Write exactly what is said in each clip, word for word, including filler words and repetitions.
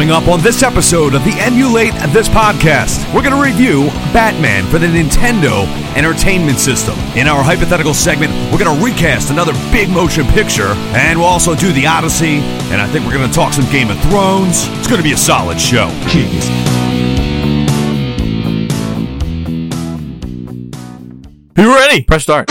Coming up on this episode of the Emulate This podcast, we're going to review Batman for the Nintendo Entertainment System. In our hypothetical segment, we're going to recast another big motion picture, and we'll also do The Odyssey, and I think we're going to talk some Game of Thrones. It's going to be a solid show. Jeez. Are you ready? Press start.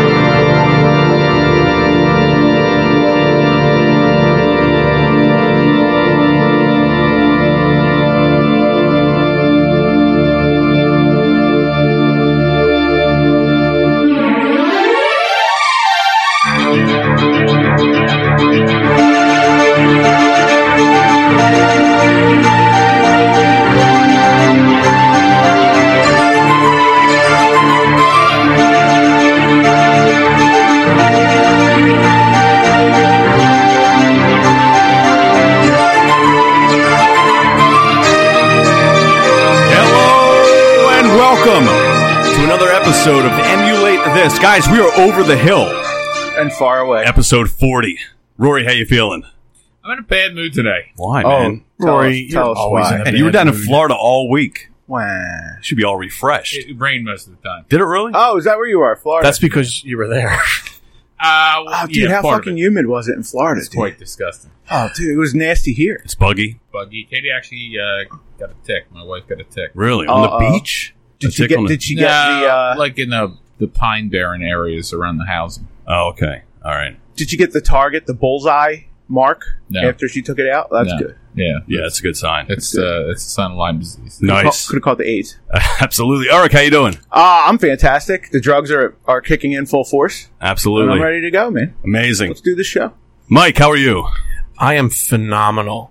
Episode of Emulate This. Guys, we are over the hill. And far away. Episode forty. Rory, how you feeling? I'm in a bad mood today. Why, oh, man? Tell Rory, us, tell us always why. in a And bad you were down mood. in Florida all week. Wah. Should be all refreshed. It rained most of the time. Did it really? Oh, is that where you are, Florida? That's because you were there. Uh, well, Oh, dude, yeah, how part of fucking it. humid was it in Florida, It's dude? quite disgusting. Oh, dude, it was nasty here. It's buggy. Buggy. Katie actually uh, got a tick. My wife got a tick. Really? On Uh-oh. the beach? Did A she tick get? on the- Did she get No, the? Uh, like in the the pine barren areas around the housing. Oh, okay. All right. Did you get the target, the bullseye mark No. after she took it out? That's No. good. Yeah, Yeah, that's a good sign. It's uh, it's a sign of Lyme disease. Nice. Could have called the AIDS. Absolutely. Eric, how you doing? Uh, I'm fantastic. The drugs are are kicking in full force. And Absolutely. I'm ready to go, man. Amazing. Let's do this show. Mike, how are you? I am phenomenal.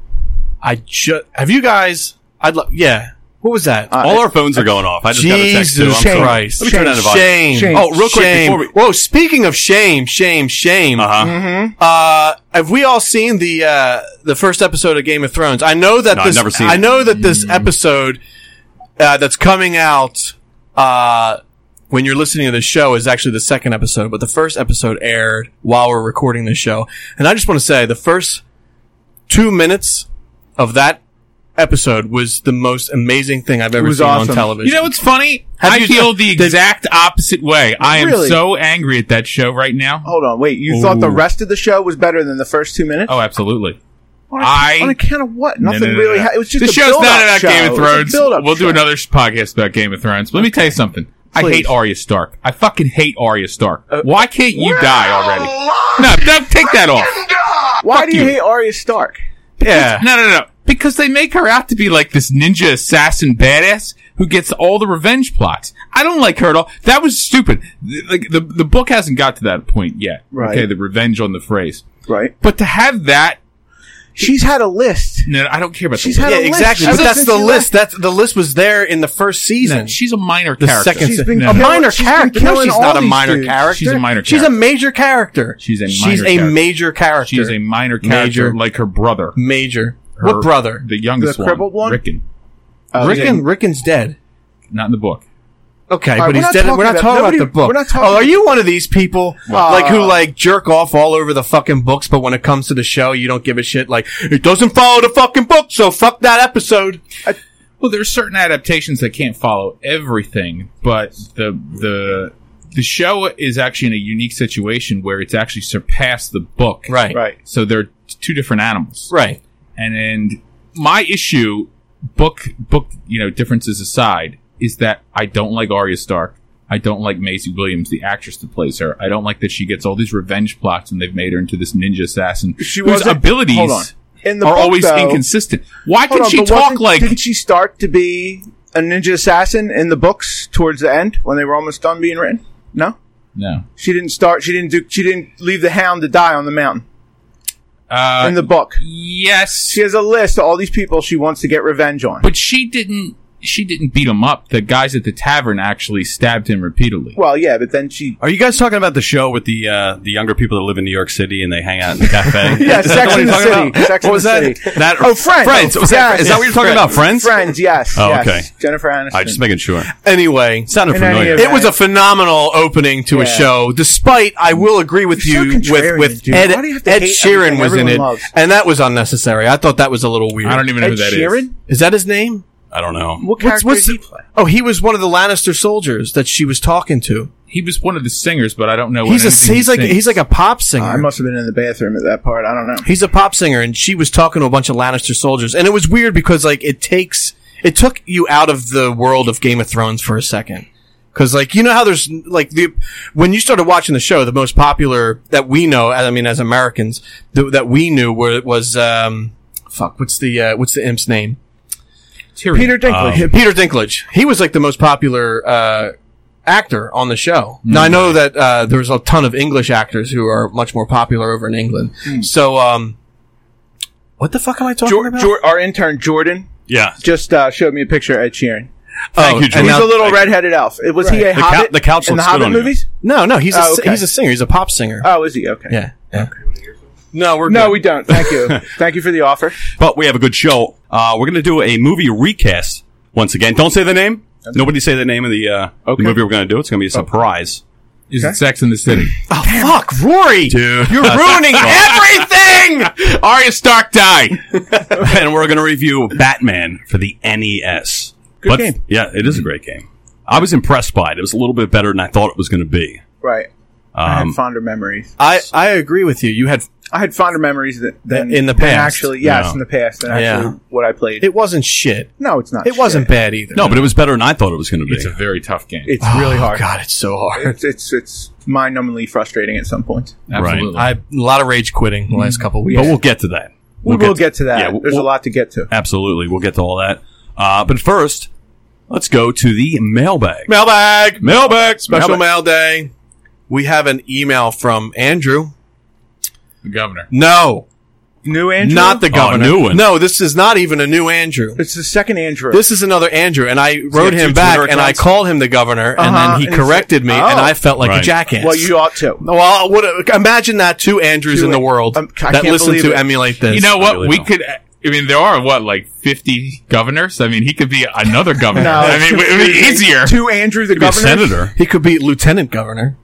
I just have you guys. I'd love. Yeah. What was that? Uh, All our phones are going off. I just got a text too. I'm Jesus sorry. Christ! Let me turn down the volume. Shame. Shame. Oh, real quick Shame. before we... Whoa! Speaking of shame, shame, shame. Uh-huh. Mm-hmm. Uh, have we all seen the uh, the first episode of Game of Thrones? I know that No, I've this. never seen I it. know that this episode uh, that's coming out uh, when you're listening to the show is actually the second episode, but the first episode aired while we're recording the show. And I just want to say the first two minutes of that episode was the most amazing thing I've ever was seen awesome. on television. You know what's funny? Have I you- feel the did- exact opposite way. I am Really? so angry at that show right now. Hold on, wait. You Ooh. thought the rest of the show was better than the first two minutes? Oh, absolutely. on, I- on account of what? Nothing No, no, no, really. no. Ha- it was just the a show's build-up not about show. Game It of was a Thrones. build-up We'll do show. another podcast about Game of Thrones. But let me tell you something. I Please. hate Arya Stark. I fucking hate Arya Stark. Uh, Why can't you die already? No, no, take that off. Why Fuck do you, you. hate Arya Stark? yeah. No, no, no. Because they make her out to be like this ninja assassin badass who gets all the revenge plots. I don't like her at all. That was stupid. Like the the book hasn't got to that point yet. Right. Okay, the revenge on the phrase. Right? But to have that, She's had a list. no, I don't care about. She's the had Yeah, a list. exactly. Ever But that's since the she list. That's the list was there in the first list. season. No, she's a minor the character. second, She's been a killing- minor she's been character. No, killing she's all not a these minor dudes. character. She's a minor She's a character. major character. She's a She's minor a character. major character. She's a minor character, Major. like her brother. major. Her- What brother? The youngest The crippled one? Rickon. Oh, Rickon. yeah. Rickon's dead. Not in the book. Okay, All right, but we're he's not dead. talking We're not about- talking nobody- about the book. we're not talking- oh, are you one of these people What? like who Uh, like jerk off all over the fucking books, but when it comes to the show, you don't give a shit? Like it doesn't follow the fucking book, so fuck that episode. Well, there's certain adaptations that can't follow everything, but the the the show is actually in a unique situation where it's actually surpassed the book. Right, Right. So they're two different animals. right. And and my issue, book book, you know, differences aside, is that I don't like Arya Stark. I don't like Maisie Williams, the actress that plays her. I don't like that she gets all these revenge plots and they've made her into this ninja assassin She whose wasn't- abilities hold on. In the are book, always though- inconsistent. Why Hold can on, she but talk wasn't- like... Didn't she start to be a ninja assassin in the books towards the end when they were almost done being written? No, No. she didn't start. She didn't do. She didn't leave the Hound to die on the mountain Uh, in the book. yes. She has a list of all these people she wants to get revenge on. But she didn't... she didn't beat him up. The guys at the tavern actually stabbed him repeatedly. Well, yeah, but then she. Are you guys talking about the show with the uh, the younger people that live in New York City and they hang out in the cafe? Yeah, Is that Sex what in you're the talking City. about? Sex What in was the that? City. That Oh, Friends. Friends. Oh, Was that, yes, is that what you're talking about? Friends? Friends, yes. Oh, yes. okay. Jennifer Aniston. I just making sure. Anyway, Sounded In any familiar. event- it was a phenomenal opening to a Yeah. show. Despite, I will agree with You're you so with contrarian, with dude. Ed, Why do you have to Ed hate Sheeran everything was in everyone it, loves? and that was unnecessary. I thought that was a little weird. I don't even know Ed who that is. Sheeran? Is that his name? I don't know. What character what's did he the- play? Oh, he was one of the Lannister soldiers that she was talking to. He was one of the singers, but I don't know. He's what a he's like he's like a pop singer. I must have been in the bathroom at that part. I don't know. He's a pop singer, and she was talking to a bunch of Lannister soldiers, and it was weird because like it takes it took you out of the world of Game of Thrones for a second. Because, like, you know how there's, like, the, when you started watching the show, the most popular that we know, I mean, as Americans, th- that we knew were, was, um, fuck, what's the, uh, what's the imp's name? Tyrion. Peter Dinklage. Yeah, Peter Dinklage. He was, like, the most popular, uh, actor on the show. Now, I know that, uh, there's a ton of English actors who are much more popular over in England. So, um, what the fuck am I talking Jor- about? Jor- our intern, Jordan, Yeah. just uh, showed me a picture of Ed Sheeran. Thank Oh, you, and Jordan. He's now- a little redheaded elf. Was he a The Hobbit cou- the couch in the looks good Hobbit on you. movies? no, no, he's a, Oh, okay. he's a singer. He's a pop singer. Oh, is he? Okay. yeah. yeah. No, we're No, good. we don't. Thank you. Thank you for the offer. But we have a good show. Uh, we're going to do a movie recast once again. Don't say the name. Nobody say the name of the, uh, Okay. the movie we're going to do. It's going to be a surprise. Is it Sex in the City? Oh, fuck, Rory! Dude. You're ruining everything! Arya Stark died. And we're going to review Batman for the N E S. Good But, game. Yeah, it is a great game. I was impressed by it. It was a little bit better than I thought it was going to be. Right. I Um, had fonder memories. I, I agree with you. You had, I had fonder memories than, than In the than past. Actually, yes, Yeah. in the past, than Yeah. actually what I played. it wasn't shit. no, it's not. It wasn't shit. bad either. no, but it was better than I thought it was going to be. It's a very tough game. It's Oh, really hard. God, it's so hard. It's it's it's mind-numbingly frustrating at some point. Absolutely. I, a lot of rage quitting the last couple weeks. But we'll get to that. We We'll will get to that. yeah, we'll- There's a lot to get to. Absolutely. We'll get to all that. Uh, but first, let's go to the mailbag. Mailbag! Mailbag! Special Mailbag. mail day. We have an email from Andrew. the governor. No, New Andrew? not the governor. new one. No, this is not even a new Andrew. It's the second Andrew. This is another Andrew, and I wrote have him two back, Twitter and I accounts? called him the governor, and Uh-huh, then he and he said- corrected me, and Oh. I felt like a Right. jackass. well, you ought to. Well, what, imagine that two Andrews Two in the An- world um, I that can't listen believe to it. emulate this. You know what? really we don't. could. I mean, there are what, like fifty governors. I mean, he could be another governor. No, I mean, it would be easier. Two Andrew the Be a governor. senator. He could be lieutenant governor.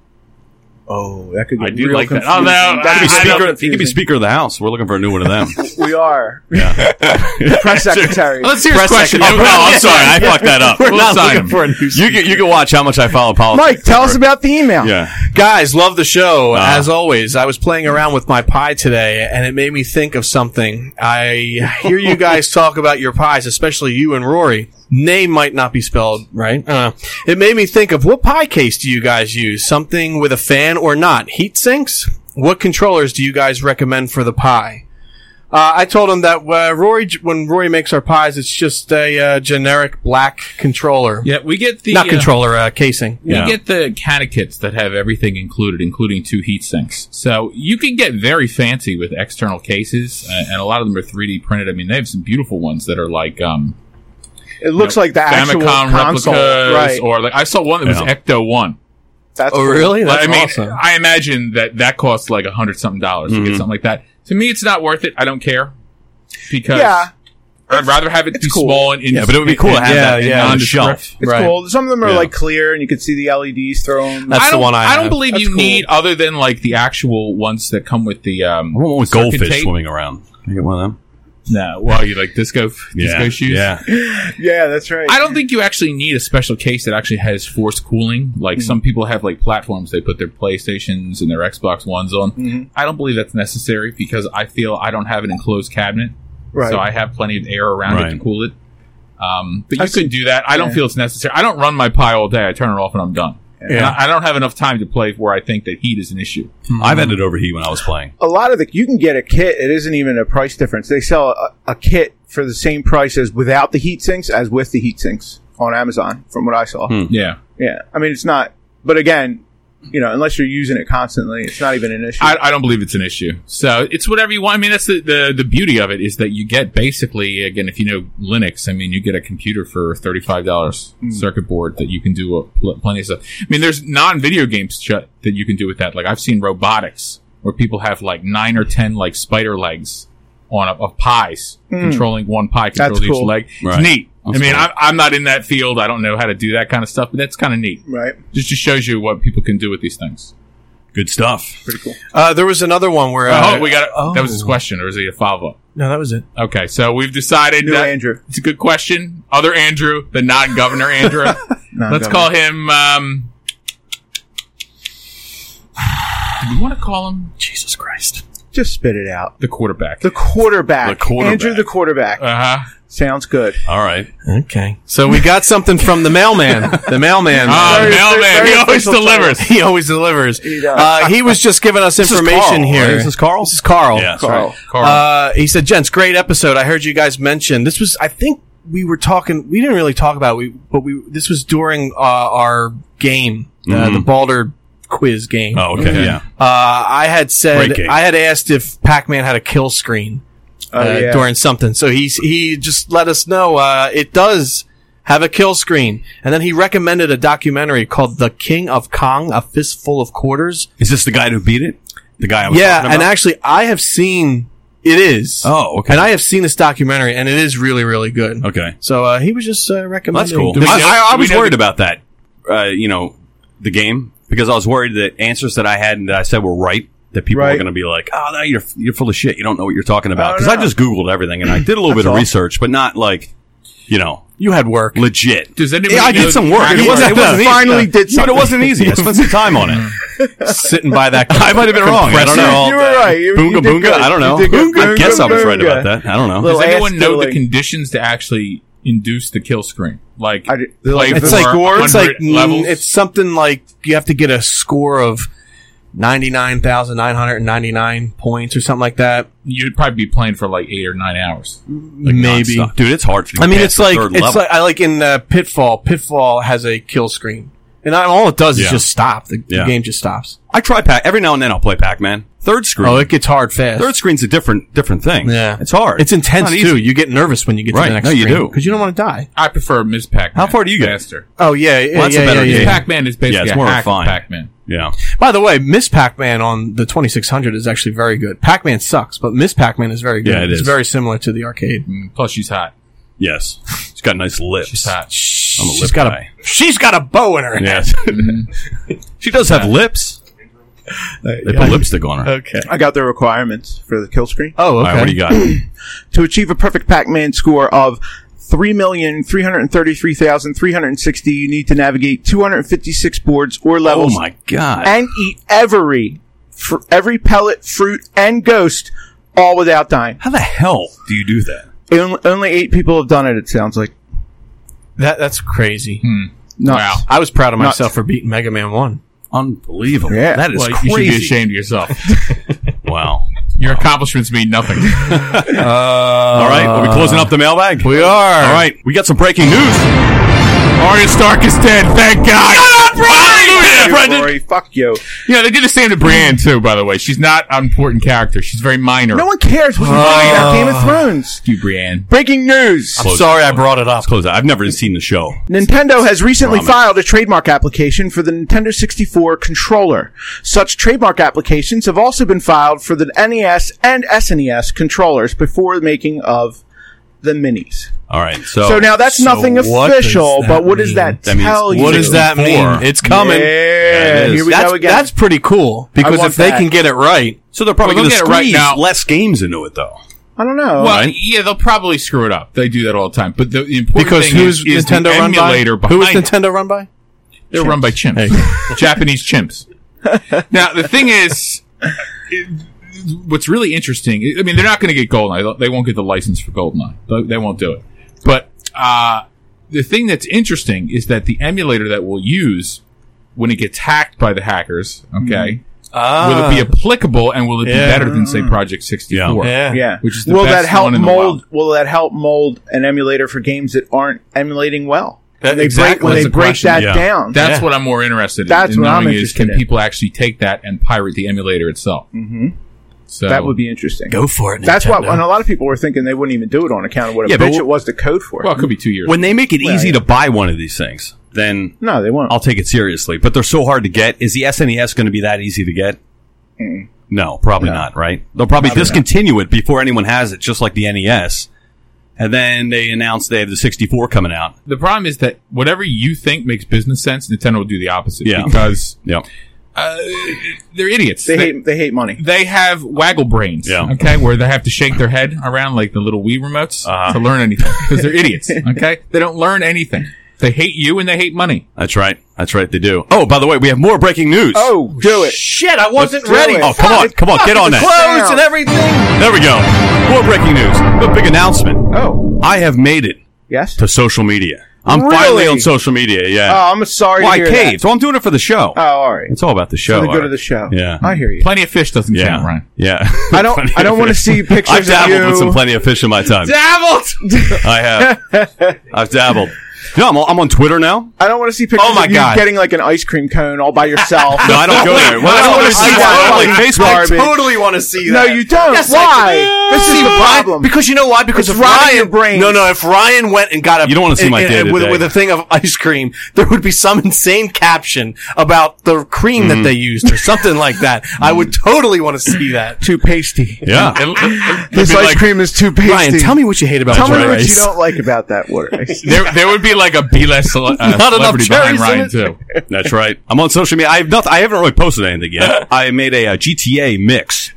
Oh, that could I get do real like that. confusing. Oh, no, That could be I- I speaker. don't- He could be confusing. Speaker of the House. We're looking for a new one of them. We are Yeah. press secretary. Let's hear his Press question. secretary. Oh, I'm sorry. I fucked that up. We're We'll not sign looking him. for a new You can, you can watch how much I follow politics. Mike, tell us about the email. Yeah. Guys, love the show. Uh. As always, I was playing around with my pie today, and it made me think of something. I hear you guys talk about your pies, especially you and Rory. Name might not be spelled right. Uh, it made me think of, what pie case do you guys use? Something with a fan or not? Heat sinks? What controllers do you guys recommend for the pie? Uh, I told him that uh, Rory, when Rory makes our pies, it's just a uh, generic black controller. Yeah, we get the Not uh, controller, uh, casing. We Yeah. get the Cana kits that have everything included, including two heat sinks. So you can get very fancy with external cases, uh, and a lot of them are three D printed. I mean, they have some beautiful ones that are like um, It looks like the actual Famicom console, replicas, right? or like I saw one that was Yeah. Ecto One. That's Oh, cool. really? Like, That's I mean, awesome. I imagine that that costs like a hundred something dollars to Mhm. get something like that. To me, it's not worth it. I don't care because Yeah, I'd rather have it it's be cool. small and Yeah, but it would be cool to have Yeah, that yeah. on the shelf. it's Right. cool. Some of them are Yeah. like clear, and you can see the L E Ds through them. That's I the don't, one I don't have. believe That's you cool. need other than like the actual ones that come with the um. I want one with circuit goldfish tape. swimming around. Can you get one of them? No, well, you like disco disco Yeah. shoes. Yeah. Yeah, that's right. I don't think you actually need a special case that actually has forced cooling. Like Mm-hmm. some people have like platforms they put their PlayStations and their Xbox Ones on. Mhm. I don't believe that's necessary because I feel I don't have an enclosed cabinet, Right. so I have plenty of air around it Right. to cool it. Um, but you I see- could do that. I don't yeah. feel it's necessary. I don't run my Pi all day. I turn it off and I'm done. And Yeah. I, I don't have enough time to play where I think that heat is an issue. I've had it overheat when I was playing. a lot of the you can get a kit. It isn't even a price difference. They sell a, a kit for the same price as without the heat sinks as with the heat sinks on Amazon. From what I saw, Hmm. Yeah. yeah. I mean, it's not. But again, you know, unless you're using it constantly, it's not even an issue. I, I don't believe it's an issue. So it's whatever you want. I mean, that's the, the, the beauty of it is that you get basically, again, if you know Linux, I mean, you get a computer for thirty-five dollars Mm. circuit board that you can do a, pl- plenty of stuff. I mean, there's non-video games sh- that you can do with that. Like I've seen robotics where people have like nine or ten like spider legs on a, of pies, controlling one pie controls That's each cool. leg. Right. It's neat. That's I mean, cool. I'm, I'm not in that field. I don't know how to do that kind of stuff, but that's kind of neat. right? Just just shows you what people can do with these things. Good stuff. Pretty cool. Uh, there was another one where uh, oh, we got. oh. That was his question, or is it a follow up? No, that was it. Okay, so we've decided New that Andrew. it's a good question. Other Andrew, the non-governor Andrew. Let's call him. Um, do we want to call him Jesus Christ. Just spit it out. the quarterback? The quarterback. The quarterback. Andrew the quarterback. Uh huh. Sounds good. All right. Okay. So we got something from the mailman. The mailman. Oh, Very- mailman. very He always official delivers. title. He always delivers. He does. Uh, he was just giving us is information Carl, here. right? Is this Carl? This is Carl. Yeah, that's Carl. right. Carl. Uh, he said, "Gents, great episode. I heard you guys mention this was. I think we were talking. We didn't really talk about it, we, but we. This was during uh, our game, uh, Mhm. the Balder quiz game. Oh, okay. Okay. Yeah. Uh, I had said Great game. I had asked if Pac-Man had a kill screen uh, Oh, yeah. during something. So he's he just let us know uh, it does have a kill screen, and then he recommended a documentary called "The King of Kong: A Fistful of Quarters." Is this the guy who beat it? The guy I was Yeah, talking and about? actually, I have seen it is. Oh, okay. And I have seen this documentary, and it is really, really good. Okay. So uh, he was just uh, recommending. That's cool. Do we I, know- I, I do we was know worried the- about that, uh, you know, the game, because I was worried that answers that I had and that I said were right, that people Right. were going to be like, oh, no, you're, you're full of shit. You don't know what you're talking about. Oh, Because no. I just Googled everything and I did a little bit That's of all. research, but not like, you know, You had work. legit. Does anybody Yeah, I know did some work. It actual- wasn't, it wasn't easy. Finally did But something. it wasn't easy. I spent some time on it. Sitting by that. I might have been wrong. I don't know. You were right. You- Boonga you did boonga. good. I don't know. You did good. I guess I was Boonga right boonga. about that. I don't know. Little Does ass anyone know the fiddling. conditions to actually induce the kill screen? Like, I did- play like- for It's like it's like 100 levels? mm, it's something like you have to get a score of ninety nine thousand nine hundred ninety nine points or something like that. You'd probably be playing for like eight or nine hours. Like Maybe. nonstop. Dude, it's hard to I mean, pass it's the like third it's level. like I like in uh, Pitfall. Pitfall has a kill screen, and I- all it does is Yeah. just stop. The, the Yeah. game just stops. I try Pac. Every now and then I'll play Pac-Man. Third screen. Oh, it gets hard fast. Third screen's a different different thing. Yeah. It's hard. It's intense not too. easy. You get nervous when you get Right. to the next No, you screen do. because you don't want to die. I prefer Miz Pac-Man. How far do you get? Faster. Oh yeah, yeah, Well, that's a yeah, better yeah, game. yeah. Pac-Man is basically Yeah, it's a more hack of refined. Pac-Man. Yeah. By the way, Miss Pac-Man on the twenty-six hundred is actually very good. Pac-Man sucks, but Miss Pac-Man is very good. Yeah, it it's is. very similar to the arcade. Mm, Plus, she's hot. Yes. She's got nice lips. She's hot. I'm a She's lip got guy. a she's got a bow in her head. Yes. She does have lips. They put lipstick on her. Okay. I got the requirements for the kill screen. Oh, All okay. right, what do you got? To achieve a perfect Pac-Man score of three million three hundred thirty-three thousand three hundred sixty, you need to navigate two hundred fifty-six boards or Oh levels my god. and eat every fr- every pellet, fruit, and ghost, all without dying. How the hell do you do that? On- Only eight people have done it, it sounds like. That that's crazy. Hmm. Nuts. Wow. I was proud of Nuts. myself for beating Mega Man one. Unbelievable. Yeah. That is Well, crazy. you should be ashamed of yourself. Wow. Your accomplishments mean nothing. All right, are we closing up the mailbag? We are. All right, we got some breaking news. Arya Stark is dead. Thank God. Hallelujah, Brendan. Rory, fuck you. Yeah, they did the same to Brienne too. By the way, she's not an important character. She's very minor. No one cares what you Uh, think about Game of Thrones. you, Brienne. Breaking news. I'm sorry I brought it up. Let's close that. I've never seen the show. Nintendo has recently Promise. filed a trademark application for the Nintendo sixty-four controller. Such trademark applications have also been filed for the N E S and S N E S controllers before the making of the minis. All right, so So now that's so nothing what official, does that but what does mean? that, That means- tell you? What does that Four. mean? It's coming. Yeah, it is. here we that's, go again. that's pretty cool because want if they that. can get it right, so they're probably Well, going they'll to get it right squeeze now. less games into it, though. I don't know. Well, Right. yeah, they'll probably screw it up. They do that all the time. But the important because thing who's is, is Nintendo the run by? emulator Who is behind it. Nintendo run by? They're run by chimps. Japanese chimps. Now, the thing is, it- what's really interesting, I mean, they're not going to get GoldenEye. They won't get the license for GoldenEye. They- They won't do it. But uh, the thing that's interesting is that the emulator that we'll use when it gets hacked by the hackers, okay, will it be applicable and will it be Yeah. better than, say, Project sixty-four? Yeah. yeah. Which is the will best that help one in the mold? wild. Will that help mold an emulator for games that aren't emulating well? That, They exactly. break, when That's they a break question. that Yeah. down. That's Yeah. what I'm more interested in. That's in what I'm knowing is, interested can in. people actually take that and pirate the emulator itself? Mm-hmm. So That would be interesting. Go for it. That's what, Nintendo. and a lot of people were thinking they wouldn't even do it on account of what a Yeah, but bitch wh- it was to code for it. well, it could be two years. When they make it Well, easy yeah. to buy one of these things, then no, they won't. I'll take it seriously. But they're so hard to get. Is the S N E S going to be that easy to get? No, probably No. not, right? They'll probably, Probably discontinue it before anyone has it, just like the N E S. And then they announce they have the sixty-four coming out. the problem is that whatever you think makes business sense, Nintendo will do the opposite. Yeah. Because Yep. uh, they're idiots. they hate they hate money. They have waggle brains, Yeah. okay, where they have to shake their head around like the little Wii remotes Uh-huh. to learn anything because they're idiots, okay? They don't learn anything. They hate you and they hate money. That's right. That's right. They do. Oh, by the way, we have more breaking news. Oh, do it. Shit, I wasn't do ready. it. Oh, come on. Come on. Get on that. Clothes down. and everything. There we go. More breaking news. A big announcement. Oh, I have made it yes. to social media. I'm Really? finally on social media. Yeah. Oh, I'm sorry well, to I hear caved. So I'm doing it for the show. that. Oh, all right. It's all about the show. For the good Art. of the show. Yeah. I hear you. Plenty of fish doesn't count, Yeah. Ryan. Yeah. I don't. Plenty I don't of want to fish. see pictures I've dabbled of you. with some plenty of fish in my time. Dabbled. I have. I've dabbled. You know, I'm on, I'm on Twitter now. I don't want to see pictures Oh my of you God. getting like an ice cream cone all by yourself. No, I don't go there. Well, I don't wanna that's see I that totally fucking Facebook. garbage. I totally want to see No, that. you don't. Yes, I Why? do. This is See, the Ryan- problem. Because you know why? Because It's if rotting Ryan, your brains. no, no, if Ryan went and got a, You don't wanna see my and- and- day-to-day. with, with a thing of ice cream, there would be some insane caption about the cream Mm-hmm. that they used or something like that. I would totally want to see that. Too pasty. Yeah. This be ice like, cream is too pasty. Ryan, tell me what you hate about Tell me water what ice. you don't like about that water ice. There, there would be like a B-less cele- uh, Not enough celebrity behind cherries in Ryan it. too. That's right. I'm on social media. I have nothing. I haven't really posted anything yet. I made a, uh G T A mix.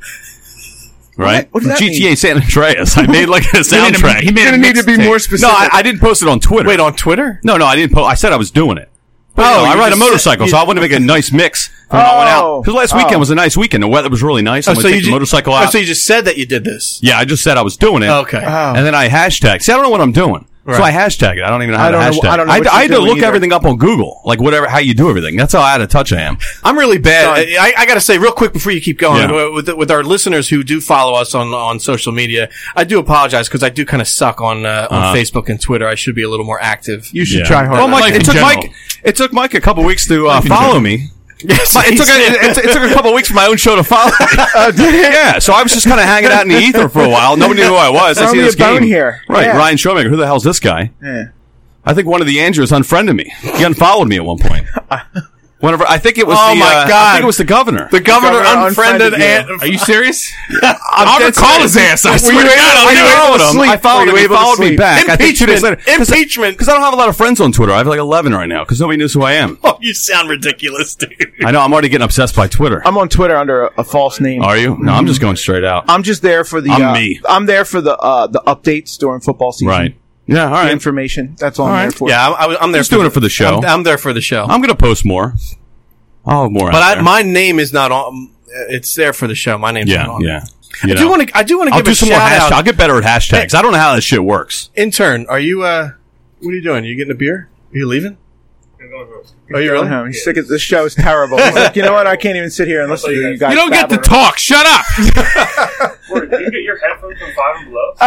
Right? What does that G T A mean? San Andreas. I made like a He made a- soundtrack. he made You're a gonna need to be mixtape. more no, specific. I, I didn't post it on Twitter. Wait, on Twitter? No, no, I didn't post. I said I was doing it. But, Oh, you know, I you ride a just motorcycle, said- so I wanted to make a nice mix for when I went out. Oh. Because last weekend Oh. was a nice weekend. The weather was really nice. Oh, I'm so going to you take the ju- motorcycle oh, out. so you just said that you did this. yeah, I just said I was doing it. Okay. Oh. And then I hashtag. See, I don't know what I'm doing. So I Right. hashtag it. I don't even know how I don't to know- hashtag. I don't know I, what I you're had to doing look either. everything up on Google, like whatever how you do everything. That's how out of touch I am. I'm really bad. Son. I, I got to say real quick before you keep going Yeah. with with our listeners who do follow us on on social media. I do apologize because I do kind of suck on uh, on Uh-huh. Facebook and Twitter. I should be a little more active. You should Yeah. try harder. Well, Mike, Life it in took general. Mike. It took Mike a couple weeks to uh, Life in follow general. me. Yes, My- it, took a, it, it took a couple weeks for my own show to follow. yeah, so I was just kind of hanging out in the ether for a while. Nobody knew who I was. I Throw see me this a bone game here. right? Yeah. Ryan Showmaker. Who the hell's this guy? Yeah. I think one of the Andrews unfriended me. He unfollowed me at one point. Whenever I think it was Oh the my uh, I God. think it was the governor. the governor, governor unfriended unfriended you. and Are you serious? I'm I'll dead recall serious. his ass. I Were swear you to able- God, I'll were do you it. able followed to him. sleep? I followed Were him. you He able to followed me sleep? back. I think two days later. impeachment. Impeachment. Because I don't have a lot of friends on Twitter. I have like eleven right now because nobody knows who I am. Oh, you sound ridiculous, dude. I know. I'm already getting obsessed by Twitter. I'm on Twitter under a, a false name. Are you? No, I'm just going straight out. I'm just there for the. I'm uh, me. I'm there for the uh, the updates during football season. Right. Yeah. All The right. information. That's all, All I'm right. there for. Yeah, I'm, I was- I'm there. Just doing it for the show. I'm, I'm there for the show. I'm going to post more. I'll have more. but out I, there. my name is not on. It's there for the show. My name's yeah, not on. yeah. I You do know. want to. I do want to I'll give do a some more shout hashtags. out. I'll get better at hashtags. I don't know how that shit works. Intern, are you? uh What are you doing? Are you getting a beer? Are you leaving? Oh, you Going really? home. He's sick of this show. Is terrible. He's like, you know what? I can't even sit here and listen to you guys. You don't get to babble. talk. Shut up. Wait, did you get your headphones from Five and Below?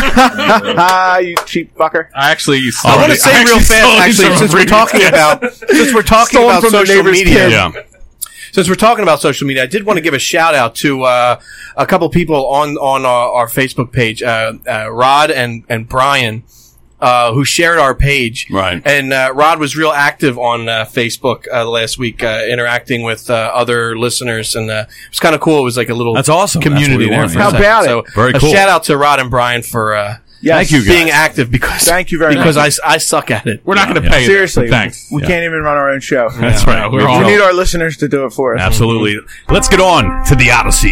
Ah, you cheap fucker. I actually. I want to say real fast, actually, since we're talking about since we're talking Stolen about from the social neighbor's media. kid. Yeah. Since we're talking about social media, I did want to give a shout out to uh, a couple people on on our, our Facebook page, uh, uh, Rod and and Brian, uh, who shared our page. Right. And uh, Rod was real active on uh, Facebook uh, last week, uh, interacting with uh, other listeners, and uh, it was kind of cool. It was like a little That's awesome. That's community what we there. want, for yeah. a How second. about so it? Very a cool. shout out to Rod and Brian for uh, Yes. Thank you, guys. being active because Thank you very because much. I, I suck at it. We're not going to Yeah, pay you. Seriously, Thanks. we Yeah. can't even run our own show. That's right. we're We- all- We need our listeners to do it for us. Absolutely. Let's get on to the Odyssey.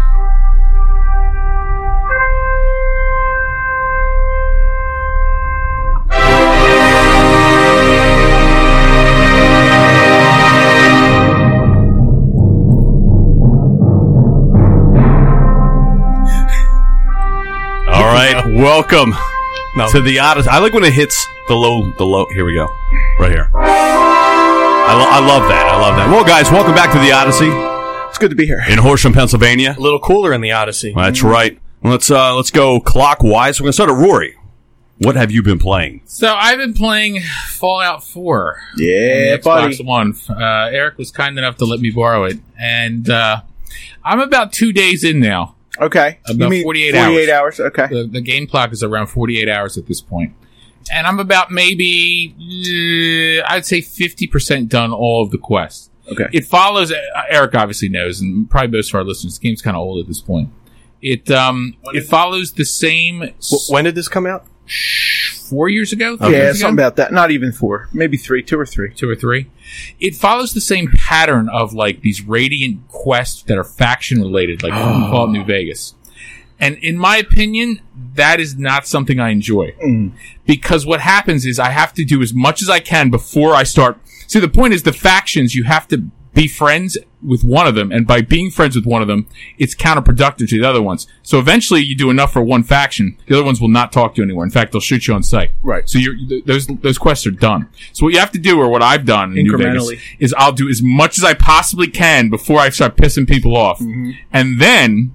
All right, welcome No. to the Odyssey. I like when it hits the low, the low. Here we go, right here. I, lo- I love that. I love that. Well, guys, welcome back to the Odyssey It's good to be here. in Horsham, Pennsylvania. A little cooler in the Odyssey. That's right. Let's uh, let's go clockwise. We're gonna start at Rory. What have you been playing? So I've been playing Fallout four. Yeah, on the Xbox buddy. One. Uh, Eric was kind enough to let me borrow it, and uh, I'm about two days in now. Okay. About You mean forty-eight forty-eight hours. Okay. The, the game clock is around forty-eight hours at this point. And I'm about maybe, uh, I'd say fifty percent done all of the quests. Okay. It follows, uh, Eric obviously knows, and probably most of our listeners, the game's kind of old at this point. It um it follows the same W- when did this come out? four years ago? three Yeah, years ago? something about that. Not even four. Maybe three. Two or three. Two or three. It follows the same pattern of like these Radiant quests that are faction related, like from Fallout New Vegas. And in my opinion, that is not something I enjoy. Mm. Because what happens is I have to do as much as I can before I start. See, the point is the factions, you have to be friends with one of them, and by being friends with one of them, it's counterproductive to the other ones. So eventually you do enough for one faction, the other ones will not talk to you anymore. In fact, they'll shoot you on sight. Right. So you're, th- those those quests are done. So what you have to do, or what I've done in New Vegas, Incrementally. is I'll do as much as I possibly can before I start pissing people off. Mm-hmm. And then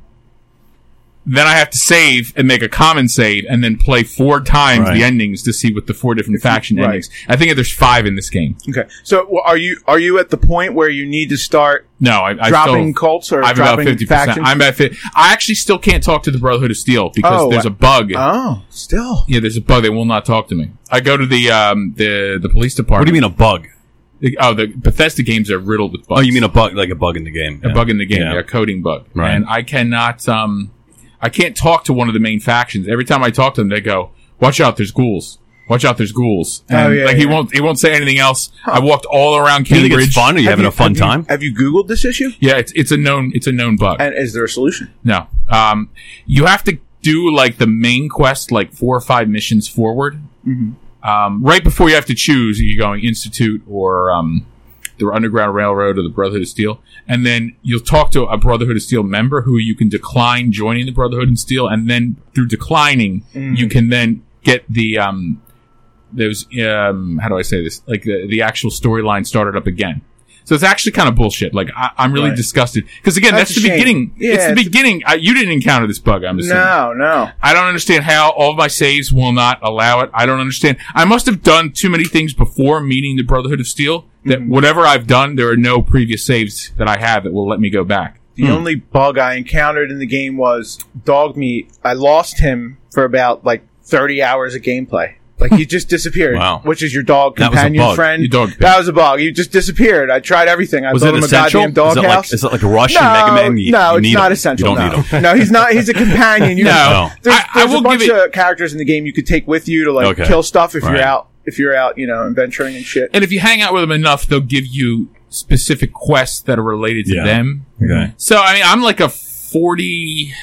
then I have to save and make a common save and then play four times Right. the endings to see what the four different faction right. endings. I think there's five in this game. Okay. So well, are you are you at the point where you need to start No, I, I dropping still, cults or I'm about dropping fifty percent. factions? I'm about fifty. I actually still can't talk to the Brotherhood of Steel because Oh, there's I- a bug. Oh, still. Yeah, there's a bug. They will not talk to me. I go to the um the the police What department. do you mean a bug? mean? Oh, the Bethesda games are riddled with bugs. Oh, you mean a bug, like a bug in the game? a Yeah. bug in the game, Yeah. yeah, a coding bug. Right. And I cannot, um, I can't talk to one of the main factions. Every time I talk to them, they go, "Watch out, there's ghouls. Watch out, there's ghouls." And Oh, yeah, like he yeah. won't, he won't say anything else. I walked all around Do you Cambridge. think it's fun? Are you Have having a fun have you- time? Have you Googled this issue? Yeah, it's it's a known, it's a known bug. And is there a solution? No, um, you have to do like the main quest, like four or five missions forward. Mm-hmm. Um, right before you have to choose, are you going Institute or um, the Underground Railroad or the Brotherhood of Steel? And then you'll talk to a Brotherhood of Steel member who you can decline joining the Brotherhood of Steel, and then through declining, Mm. you can then get the um, those um, how do I say this? Like the the actual storyline started up again. So it's actually kind of bullshit. Like I, I'm really Right. disgusted because again, That's that's, a the shame. beginning. Yeah, it's the it's a- beginning. I, you didn't encounter this bug, I'm assuming. No, no. I don't understand how all of my saves will not allow it. I don't understand. I must have done too many things before meeting the Brotherhood of Steel that Mm-hmm. whatever I've done, there are no previous saves that I have that will let me go back. The only bug I encountered in the game was dog meat. I lost him for about like thirty hours of gameplay. Like he just disappeared. Wow. Which is your dog That was a companion bug. friend. Your dog bit. That was a bug. He just disappeared. I tried everything. I Was built it him essential? a goddamn Is it like doghouse. is it like a Rush no, and Mega Man? You, no, you it's need not him. essential. You don't no. need him. no, he's not. He's a companion. You No. know, there's, I- I there's will a bunch give it- of characters in the game you could take with you to like Okay. kill stuff if Right. you're out. If you're out, you know, adventuring and shit. And if you hang out with them enough, they'll give you specific quests that are related to Yeah. them. Okay. So, I mean, I'm like a forty...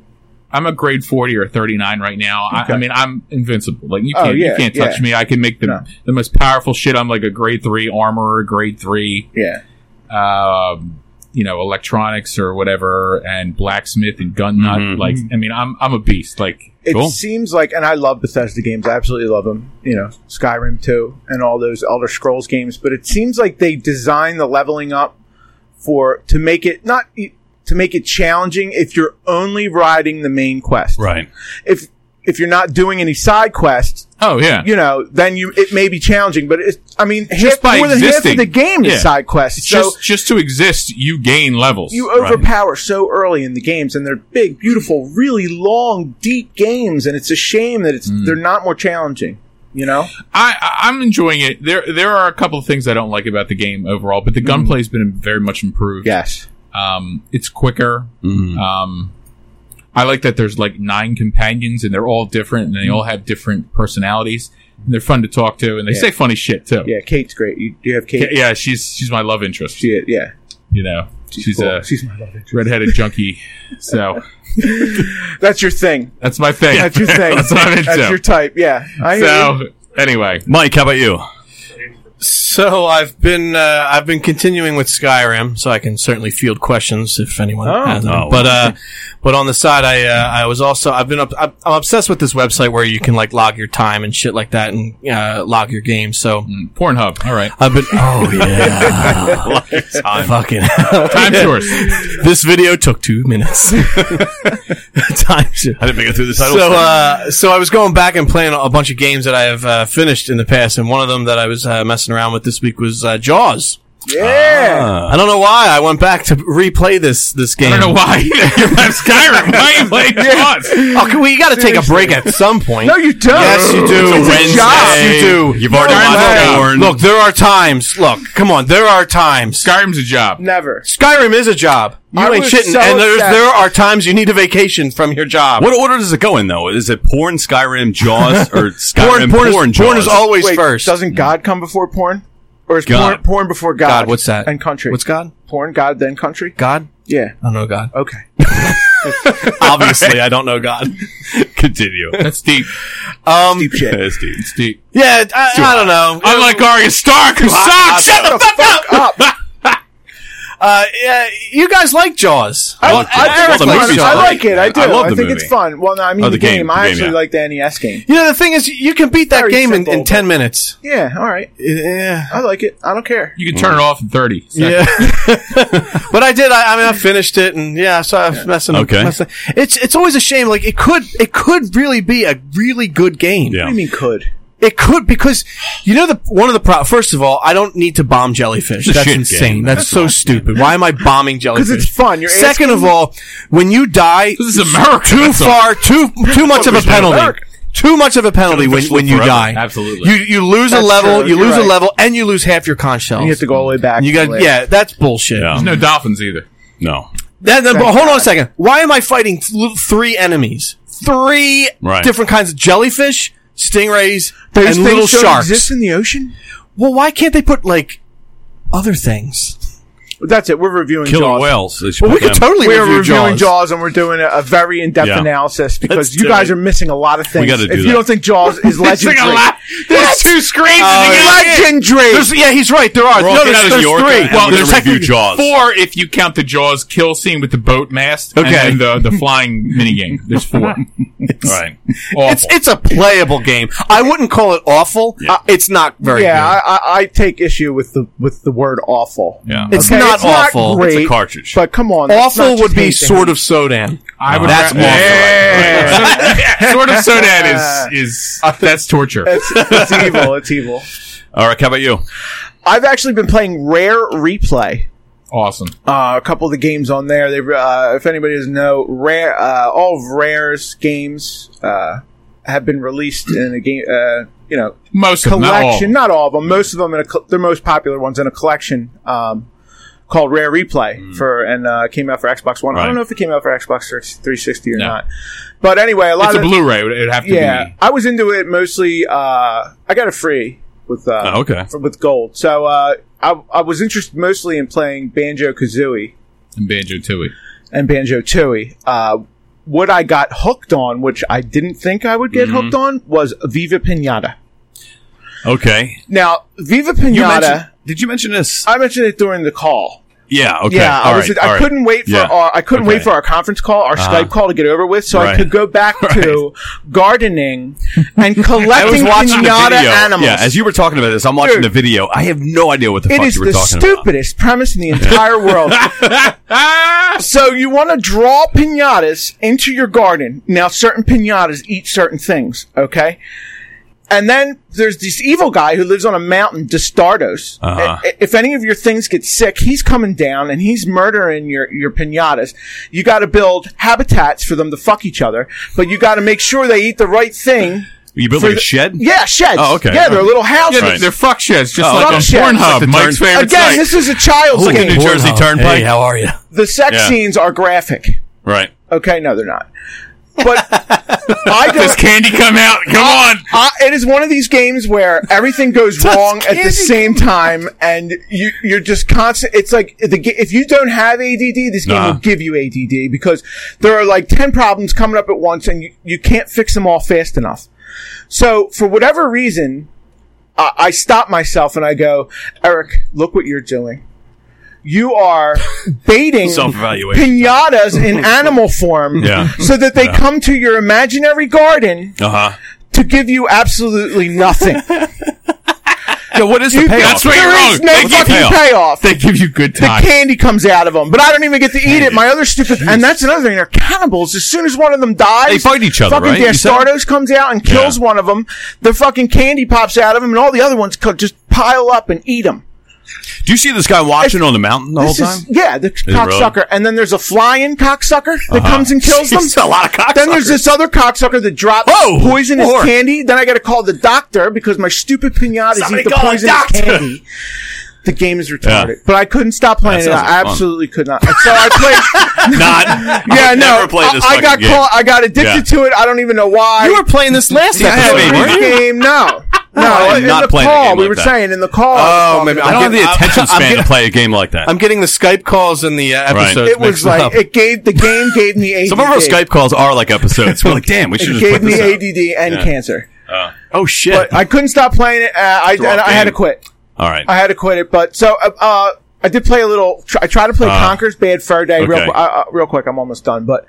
I'm a grade forty or thirty-nine right now. I, Okay. I mean, I'm invincible. Like, you Oh, can't, yeah, you can't touch yeah. me. I can make the, No. the most powerful shit. I'm like a grade three armorer, grade three... Yeah. um, you know, electronics or whatever, and blacksmith and gun nut. Mhm. Like, I mean, I'm I'm a beast. Like, It Cool. seems like, and I love Bethesda games. I absolutely love them. You know, Skyrim too, and all those Elder Scrolls games. But it seems like they design the leveling up for to make it not to make it challenging if you're only riding the main quest. Right. If if you're not doing any side quests, oh yeah, you know, then you it may be challenging. But it's, I mean, Just half, by more than half existing. of the game is Yeah. side quests. So just just to exist, you gain levels. you Right. overpower so early in the games, and they're big, beautiful, really long, deep games, and it's a shame that it's they're not more challenging. You know, I I- I'm enjoying it. There there are a couple of things I don't like about the game overall, but the gunplay's been very much improved. yes, Um, it's quicker. Mhm. Um, I like that there's like nine companions and they're all different and they all have different personalities and they're fun to talk to and they Yeah. say funny shit too. yeah. Kate's great. You, do you have Kate? Yeah, she's she's my love interest. She, yeah, You know, she's, cool. a she's my love interest. redheaded junkie. So That's your thing. that's my thing. That's your thing. That's what I'm into. That's your type. Yeah. I hear you. So anyway, Mike, how about you? So I've been uh, I've been continuing with Skyrim, so I can certainly field questions if anyone Oh. has them. Oh, but uh, but on the side, I uh, I was also I've been up, I'm I'm obsessed with this website where you can like log your time and shit like that and uh, log your games. So mm, Pornhub. All right, I've been oh yeah, Time. fucking time source. this video took two minutes. Time shift. I didn't make it through the title. So, uh, so I was going back and playing a bunch of games that I have uh, finished in the past, and one of them that I was uh, messing around with this week was uh, Jaws. Yeah. I don't know why I went back to replay this this game. I don't know why. You're playing Skyrim. Why are you playing Jaws? Oh, can we got to take a break at some point. No, you don't. Yes, you do. It's a Wednesday. Yes, you do. You've already No, watched man. porn. Look, there are times. Look, come on. There are times. Skyrim's a job. Never. Skyrim is a job. You I ain't was shitting. so and there's, upset. there are times you need a vacation from your job. What order does it go in, though? Is it porn, Skyrim, Jaws, or Skyrim, porn, porn, porn, is, porn Jaws? is always Wait, first. doesn't God come before porn? Or is God. porn, porn before God? God, what's that? And country. What's God? Porn, God, then country? God? Yeah. I don't know God. Okay. Obviously, I don't know God. Continue. That's deep. Um, Deep shit. That's deep. It's deep. yeah, I, I don't know. Unlike Arya Stark, who sucks. Shut the fuck up! Uh, yeah, you guys like Jaws. I, love I, Jaws. think Well, it's the fun. movie's I great. like it. I do. I I, love the think movie. it's fun. Well, no, I mean Oh, the, the game, game. I the game, actually yeah. like the N E S game. You know, the thing is, you can beat that Very game in, simple, in ten but- minutes. Yeah, all right. Yeah. I like it. I don't care. You can turn it off in thirty seconds. Yeah. But I did. I, I mean, I finished it, and yeah, so I was messing. Okay. messing. It's it's always a shame. Like it could it could really be a really good game. Yeah. What do you mean could? It could, because you know the one of the pro- first of all, I don't need to bomb jellyfish. It's a That's shit insane. game. That's, That's so all. stupid. Why am I bombing jellyfish? Because it's fun. You're Second asking- of all, when you die, This is America. too That's all. far, too too much of a penalty. America. Too much of a penalty when, Jellyfish when live you forever. die. Absolutely. You you lose a That's level, true. you You're lose a right. level, and you lose half your conch shells. You have to go all the way back. You got to the yeah, that's bullshit. Yeah. There's no dolphins either. No. Then, then, but Thank hold on a God. second. Why am I fighting th- three enemies? Three Right. different kinds of jellyfish, stingrays, Those and things little don't sharks. exist in the ocean? Well, why can't they put like other things? That's it. We're reviewing Killer Jaws. whales. They should Well, we put could them. totally We're review reviewing Jaws. Jaws. and we're doing a, a very in-depth Yeah. analysis because Let's you do guys it. are missing a lot of things. gotta do if you that. don't think Jaws is legendary, There's two screens. Oh, and you yeah. gotta- legendary. There's- yeah, he's right. There are. We're all no, getting there's, out of there's New York, three. and Well, we're there's gonna review technically Jaws. Four if you count the Jaws kill scene with the boat mast. Okay. And then the, the flying minigame. There's four. Right. Awful. It's it's a playable game. I wouldn't call it awful. Yeah. Uh, it's not very yeah, good. I, I, I take issue with the with the word awful. Yeah. It's Okay, not it's awful. Not great, It's a cartridge. but come on, let's not Awful just would be hate the sort hate. of Sodan. I would That's ra- awful. Yeah. Sort of Sodan is, is, that's torture. It's, it's evil. It's evil. All right. How about you? I've actually been playing Rare Replay. Awesome. Uh, a couple of the games on there. They, uh, if anybody doesn't know, Rare, uh, all of Rare's games uh, have been released in a game. Uh, you know, Most of them, not all. collection. Not all of them. Most of them in a col- their most popular ones in a collection um, called Rare Replay for and uh, came out for Xbox One. I Right. don't know if it came out for Xbox three sixty or No. not. But anyway, a lot It's a of Blu-ray. It'd have to yeah, be. I was into it mostly. Uh, I got it free with uh, Oh, okay. for- with gold. So uh, I, I was interested mostly in playing Banjo Kazooie And Banjo-Tooie. and Banjo Tooie. Uh, what I got hooked on, which I didn't think I would get Mm-hmm. hooked on, was Viva Pinata. Okay. Now, Viva You Pinata. mentioned, did you mention this? I mentioned it during the call. yeah. Okay. Yeah, All I, was, right, I all right. couldn't wait for Yeah. our I couldn't Okay. wait for our conference call, our Uh-huh. Skype call to get over with, so I Right. could go back to gardening and I was collecting watching the pinata video. animals. Yeah, as you were talking about this, I'm watching Dude. the video. I have no idea what the It fuck is you were the talking stupidest premise in the entire world. So you want to draw pinatas into your garden. Now, certain pinatas eat certain things, okay? And then there's this evil guy who lives on a mountain, Destardos. Uh-huh. I- If any of your things get sick, he's coming down and he's murdering your, your pinatas. You got to build habitats for them to fuck each other, but you got to make sure they eat the right thing. about. You built for like a the- shed? Yeah, sheds. Oh, okay. Yeah, they're little houses. Yeah, Right. they're fuck sheds, just Oh, like fuck on sheds. Pornhub, Like the Mike's turn- favorite Again, site. this is a child's Like a game. New Jersey Turnpike. Hey, how are you? The sex Yeah. scenes are graphic. Right. Okay, no, they're not. But I Does don't. candy come out? Come on! Uh, it is one of these games where everything goes wrong at the same time, and you, you're just constant. It's like the ga- if you don't have A D D, this game Nah. will give you A D D because there are like ten problems coming up at once, and you, you can't fix them all fast enough. So for whatever reason, I, I stop myself and I go, Eric, look what you're doing. You are baiting Self-evaluation. pinatas in animal form Yeah. so that they Yeah. come to your imaginary garden Uh huh. to give you absolutely nothing. Yeah, what is the You- payoff? That's where you're There wrong. is no They give fucking payoff. payoff. They give you good The time. candy comes out of them, but I don't even get to eat it. My other stupid, and that's another thing. They're cannibals. As soon as one of them dies, They fight each other, fucking right? You said? Dastardos comes out and kills Yeah. one of them. The fucking candy pops out of him, and all the other ones co- just pile up and eat them. Do you see this guy watching on the mountain the whole This time? is, yeah, the really? cocksucker. And then there's a flying cocksucker that comes and kills them. Jeez, a lot of cocksuckers. Then there's this other cocksucker that drops Whoa! poisonous Lord. candy. Then I got to call the doctor because my stupid pinatas Somebody eat the call a poisonous doctor. candy. The game is retarded. Yeah. But I couldn't stop playing That it. sounds I like fun. absolutely could not. So I played... Not. Yeah, I've no. Never played this I, I fucking got game. caught. I got addicted Yeah. to it. I don't even know why. You were playing this last Yeah, I episode, have, weren't This you? game, no. No, I am in not the playing a call, game we like were that. saying in the call. Oh, I was talking maybe about. I don't have the I'm- attention I'm span getting- to play a game like that. I'm getting the Skype calls in the uh, episodes. It was mixed like up. it gave the game gave me A D D. Some of our Skype calls are like episodes. We're like, damn, we should It just put gave me this A out. D D and Yeah. cancer. oh shit! But I couldn't stop playing it. Uh, I It's a rough and I had to game. quit. All right. I had to quit it. But so uh, uh, I did play a little. Tr- I tried to play Uh, Conker's Bad Fur Day real okay. qu- uh, uh, real quick. I'm almost done. But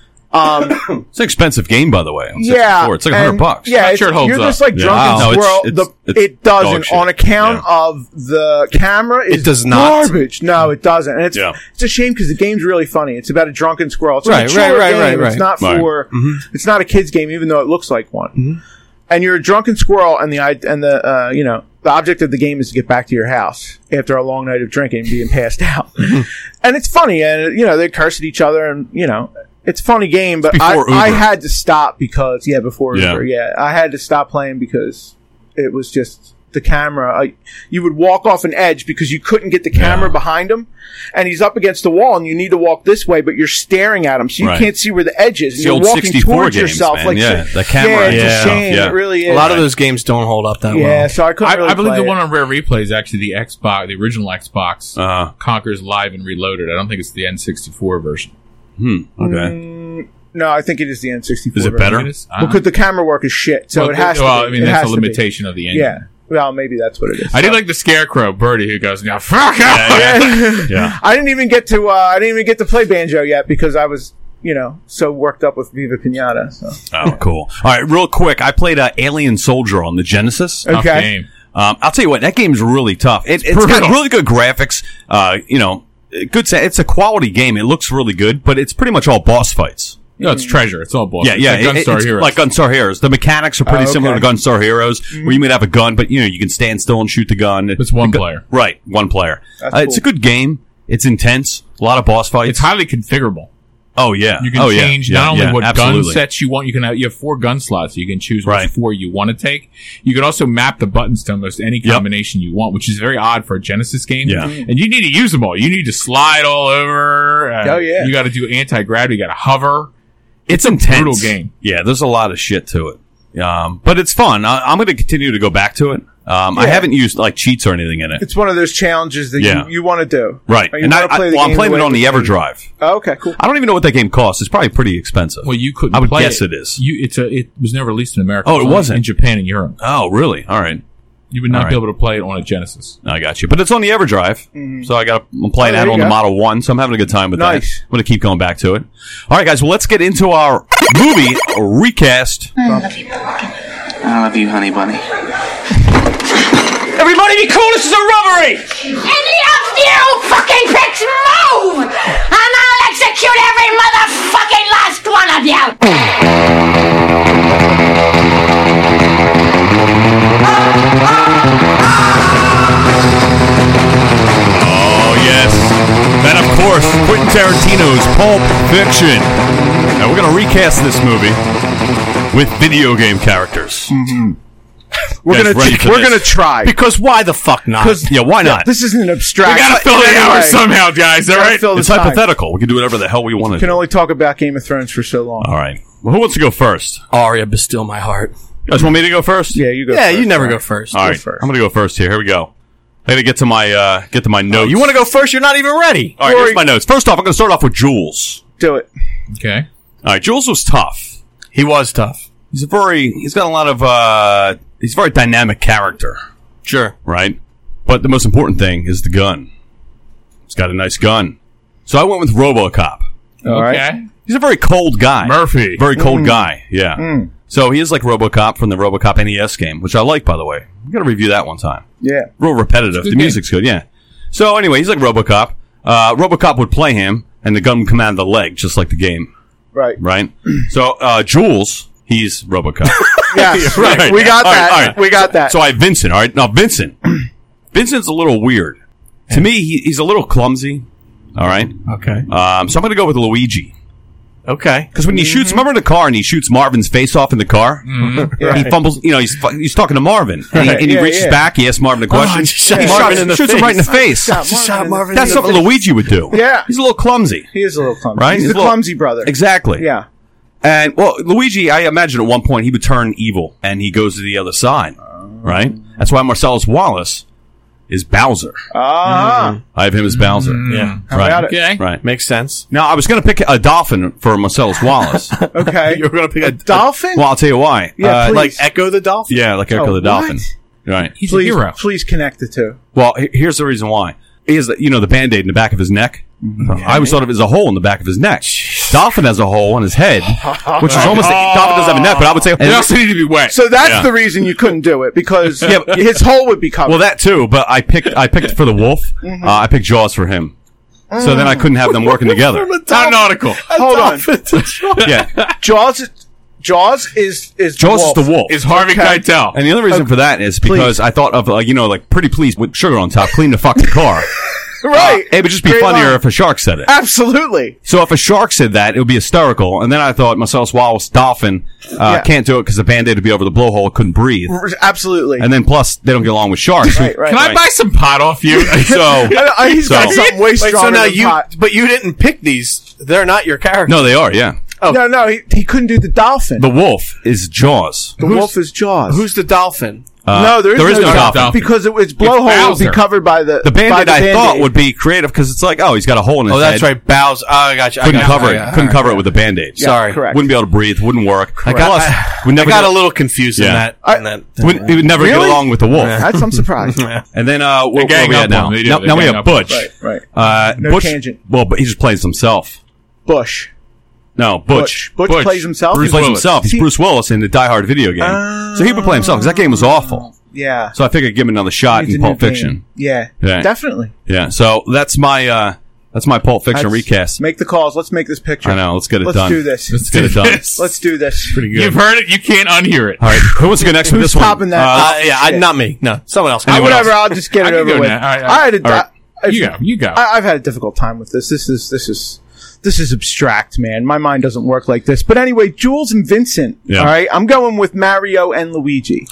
um, It's an expensive game, by the way. on yeah, sixty-four. It's like a hundred and- bucks. Yeah, Not it's- sure it holds you're up. just like Yeah. drunken Wow. No, it's- squirrel. it's- the, it's it doesn't dog shit. on account Yeah. of the camera. Is It does not. garbage. No, it doesn't. And it's Yeah. it's a shame because the game's really funny. It's about a drunken squirrel. It's a Right, mature right, right, game. right, It's right. not Right. for. It's not a kid's game, even though it looks like one. And you're a drunken squirrel, and the i- and the uh, you know the object of the game is to get back to your house after a long night of drinking and being passed out. And it's funny, and you know they curse at each other, and you know it's a funny game. But I, before I Uber. had to stop because yeah, before Yeah. Uber, yeah, I had to stop playing because it was just the camera. I, you would walk off an edge because you couldn't get the camera Yeah. behind him, and he's up against the wall, and you need to walk this way, but you're staring at him, so you Right. can't see where the edge is. It's And the you're old walking sixty-four towards games, yourself, man. like Yeah, so- the camera Yeah, it's Yeah. a shame. Yeah. It really is. a lot of those games don't hold up that Yeah, well. so I couldn't. I, really I believe play the it. one on Rare Replay is actually the Xbox, the original Xbox, Uh, Conquers Live and Reloaded. I don't think it's the N sixty-four version. hmm. Okay. Mm, no, I think it is the N sixty-four. Is it version. better? It is? I don't Because the camera work is shit, so Well, it has well, to. I Be. mean, It that's has a to be. limitation of the engine. Yeah. Well, maybe that's what it is. I did like the Scarecrow Birdie who goes, "Now fuck up." Yeah. Yeah. I didn't even get to. Uh, I didn't even get to play banjo yet because I was, you know, so worked up with Viva Pinata. So. Oh, cool. All right, real quick. I played uh, Alien Soldier on the Genesis. Tough Okay. game. Um, I'll tell you what, that game's really tough. It, it's got brutal. really good graphics. Uh, you know, good. sa- It's a quality game. It looks really good, but it's pretty much all boss fights. No, it's treasure. It's all bullshit. Yeah, yeah. It's like it- Gunstar it's Heroes. like Gunstar Heroes. The mechanics are pretty Oh, okay. similar to Gunstar Heroes, where you might have a gun, but you know you can stand still and shoot the gun. It's one The gu- player. right? One player. That's Uh, It's a cool. good game. It's intense. A lot of boss fights. It's highly configurable. oh yeah. You can oh, yeah. change Yeah, not only yeah, what absolutely. gun sets you want. You can have you have four gun slots. You can choose which Right. four you want to take. You can also map the buttons to almost any Yep. combination you want, which is very odd for a Genesis game. Yeah. And you need to use them all. You need to slide all over. Uh, Oh, yeah. You got to do anti gravity. You got to hover. It's a intense. brutal game. Yeah, there's a lot of shit to it. Um, but it's fun. I, I'm going to continue to go back to it. Um, I Yeah. haven't used like cheats or anything in it. It's one of those challenges that Yeah. you, you want to do. Right. You And I, wanna I, play the well, I'm game playing the it way on the it was made. EverDrive. Oh, okay, cool. I don't even know what that game costs. It's probably pretty expensive. Well, you couldn't. I would play guess it. it is. You, it's a. It was never released in America. Oh, it It's only wasn't? in Japan and Europe. Oh, really? All right. You would not All be right. able to play it on a Genesis. I got you. But it's on the EverDrive. So I got I'm playing Oh, that there on you the go. Model one, so I'm having a good time with Nice. that. I'm going to keep going back to it. All right, guys. Well, let's get into our movie recast. I love you. I love you, honey bunny. Everybody be cool, this is a robbery! Any of you fucking pricks move! And I'll execute every motherfucking last one of you! Oh, yes. And of course, Quentin Tarantino's Pulp Fiction. Now, we're going to recast this movie with video game characters. We're Guys, gonna ready for we're this? gonna try Because why the fuck not? because Yeah, why not? This isn't an abstract. We gotta fill the Anyway, hour somehow, guys. All gotta right. fill the It's time. hypothetical. We can do whatever the hell we want to Can do. only talk about Game of Thrones for so long. All right. Well, who wants to go first? Arya, bestill my heart. You guys want me to go first? Yeah, you go. Yeah, first, you never all go right. first. All right. first. I'm going to go first here. Here we go. I got to get to my uh, get to my notes. You want to go first? You're not even ready. All right, Rory- here's my notes. First off, I'm going to start off with Jules. Do it. Okay. All right, Jules was tough. He was tough. He's a very he's got a lot of uh he's a very dynamic character, Sure. right? But the most important thing is the gun. He's got a nice gun. So I went with RoboCop. All right. Okay. He's a very cold guy. Murphy. Very cold guy. Yeah. So he is like RoboCop from the RoboCop N E S game, which I like, by the way. I'm gonna review that one time. Yeah. Real repetitive. The game. music's good. Yeah. So anyway, he's like RoboCop. Uh, RoboCop would play him, and the gun would come out of the leg, just like the game. Right. Right. So uh, Jules, he's RoboCop. Yes. Right. We got All right, that. all right. We got that. So I have Vincent. All right. Now Vincent. Vincent's a little weird. To me, he, he's a little clumsy. All right. Okay. Um, so I'm going to go with Luigi. Okay. Because when he shoots, remember in the car and he shoots Marvin's face off in the car? Mm-hmm. He fumbles, you know, he's fu- he's talking to Marvin. And he, and he Yeah, reaches yeah. back, he asks Marvin a question. Oh, just shot He Marvin shoots- in the shoots him face. right in the face. Shot Just shot Marvin That's in the something Luigi would do. Yeah. He's a little clumsy. He is a little clumsy. Right? He's, He's the a little- clumsy brother. Exactly. Yeah. And, well, Luigi, I imagine at one point he would turn evil and he goes to the other side. Right? That's why Marcellus Wallace is Bowser. Ah. I have him as Bowser. Yeah. How Right. about it? Okay. Right. Makes sense. Now, I was going to pick a dolphin for Marcellus Wallace. Okay. You're going to pick a, Dolphin? Well, I'll tell you why. Yeah, Uh, please. like Echo the Dolphin? yeah, like Echo Oh, the Dolphin. what? Right. He's please, a hero. please connect the two. Well, he- here's the reason why. He has, the, you know, the Band-Aid in the back of his neck. I always thought of it as a hole in the back of his neck. Dolphin has a hole in his head, which is almost... Dolphin doesn't have a neck, but I would say... They also need to be wet. So that's Yeah. the reason you couldn't do it, because Yeah, but- his hole would be covered. well, that too, but I picked I picked for the wolf. Uh, I picked Jaws for him. So then I couldn't have them working together. Not an article. Hold on. Yeah. Jaws is, Jaws is, is Jaws the is wolf. the wolf. Is Harvey Okay. Keitel. And the other reason for that is because I thought of, like, you know, like Pretty Please with sugar on top, clean the fucking car. Right. It would just be Great funnier line. if a shark said it. Absolutely. So if a shark said that, it would be hysterical. And then I thought Marcellus Wallace, Dolphin, uh, Yeah. can't do it because the Band-Aid would be over the blowhole, couldn't breathe. Absolutely. And then plus, they don't get along with sharks. Right, right. Can I buy some pot off you? So, I, I, he's got So- something way Wait, stronger so now than you, pot. but you didn't pick these. They're not your characters. no, they are, yeah. No, no, he, he couldn't do the dolphin. The wolf is Jaws. The wolf is Jaws. Who's the dolphin? Uh, no, there is, there is no, no dolphin, dolphin. because it, its blowhole would be Bowser. covered by the The by Band-Aid the I thought Band-Aid. would be creative because it's like, oh, he's got a hole in his Oh, that's head. right. Bowser. Oh, I got you. I Couldn't got you. cover I it. got you. Couldn't All cover right. it with a Band-Aid. Sorry. correct. Wouldn't be able to breathe. Wouldn't work. I got, Plus, I, would never I got get- a little confused in Yeah. that. I- in that Would, it would never get Really? along with the wolf. That's I'm surprised. And then, uh, where, where gang are we up at now? on him. They do. Now, They now we gang have up on him. Butch. Right, right. Uh, No Butch, tangent. well, but he just plays himself. Bush. No, Butch. Butch, Butch. plays himself. He Bruce plays Willis. himself. He's See- Bruce Willis in the Die Hard video game. So he would play himself because that game was awful. Yeah. So I figured I'd give him another shot Needs in a new Pulp Fiction. game. Yeah, Yeah. definitely. Yeah. So that's my uh, that's my Pulp Fiction That's- recast. Make the calls. Let's make this picture. I know. Let's get it Let's done. do this. Let's get it done. Let's do this. Pretty good. You've heard it. You can't unhear it. All right. Who wants to go next with Who's this one? topping that? Uh, Uh, yeah, I, Shit. not me. No, someone else. Uh, anyone whatever. else? I'll just get I it can over go with. now. All right, all I right. had a, All right. I- You go. You go. I, I've had a difficult time with this. This is this is this is abstract, man. My mind doesn't work like this. But anyway, Jules and Vincent. Yeah. All right, I'm going with Mario and Luigi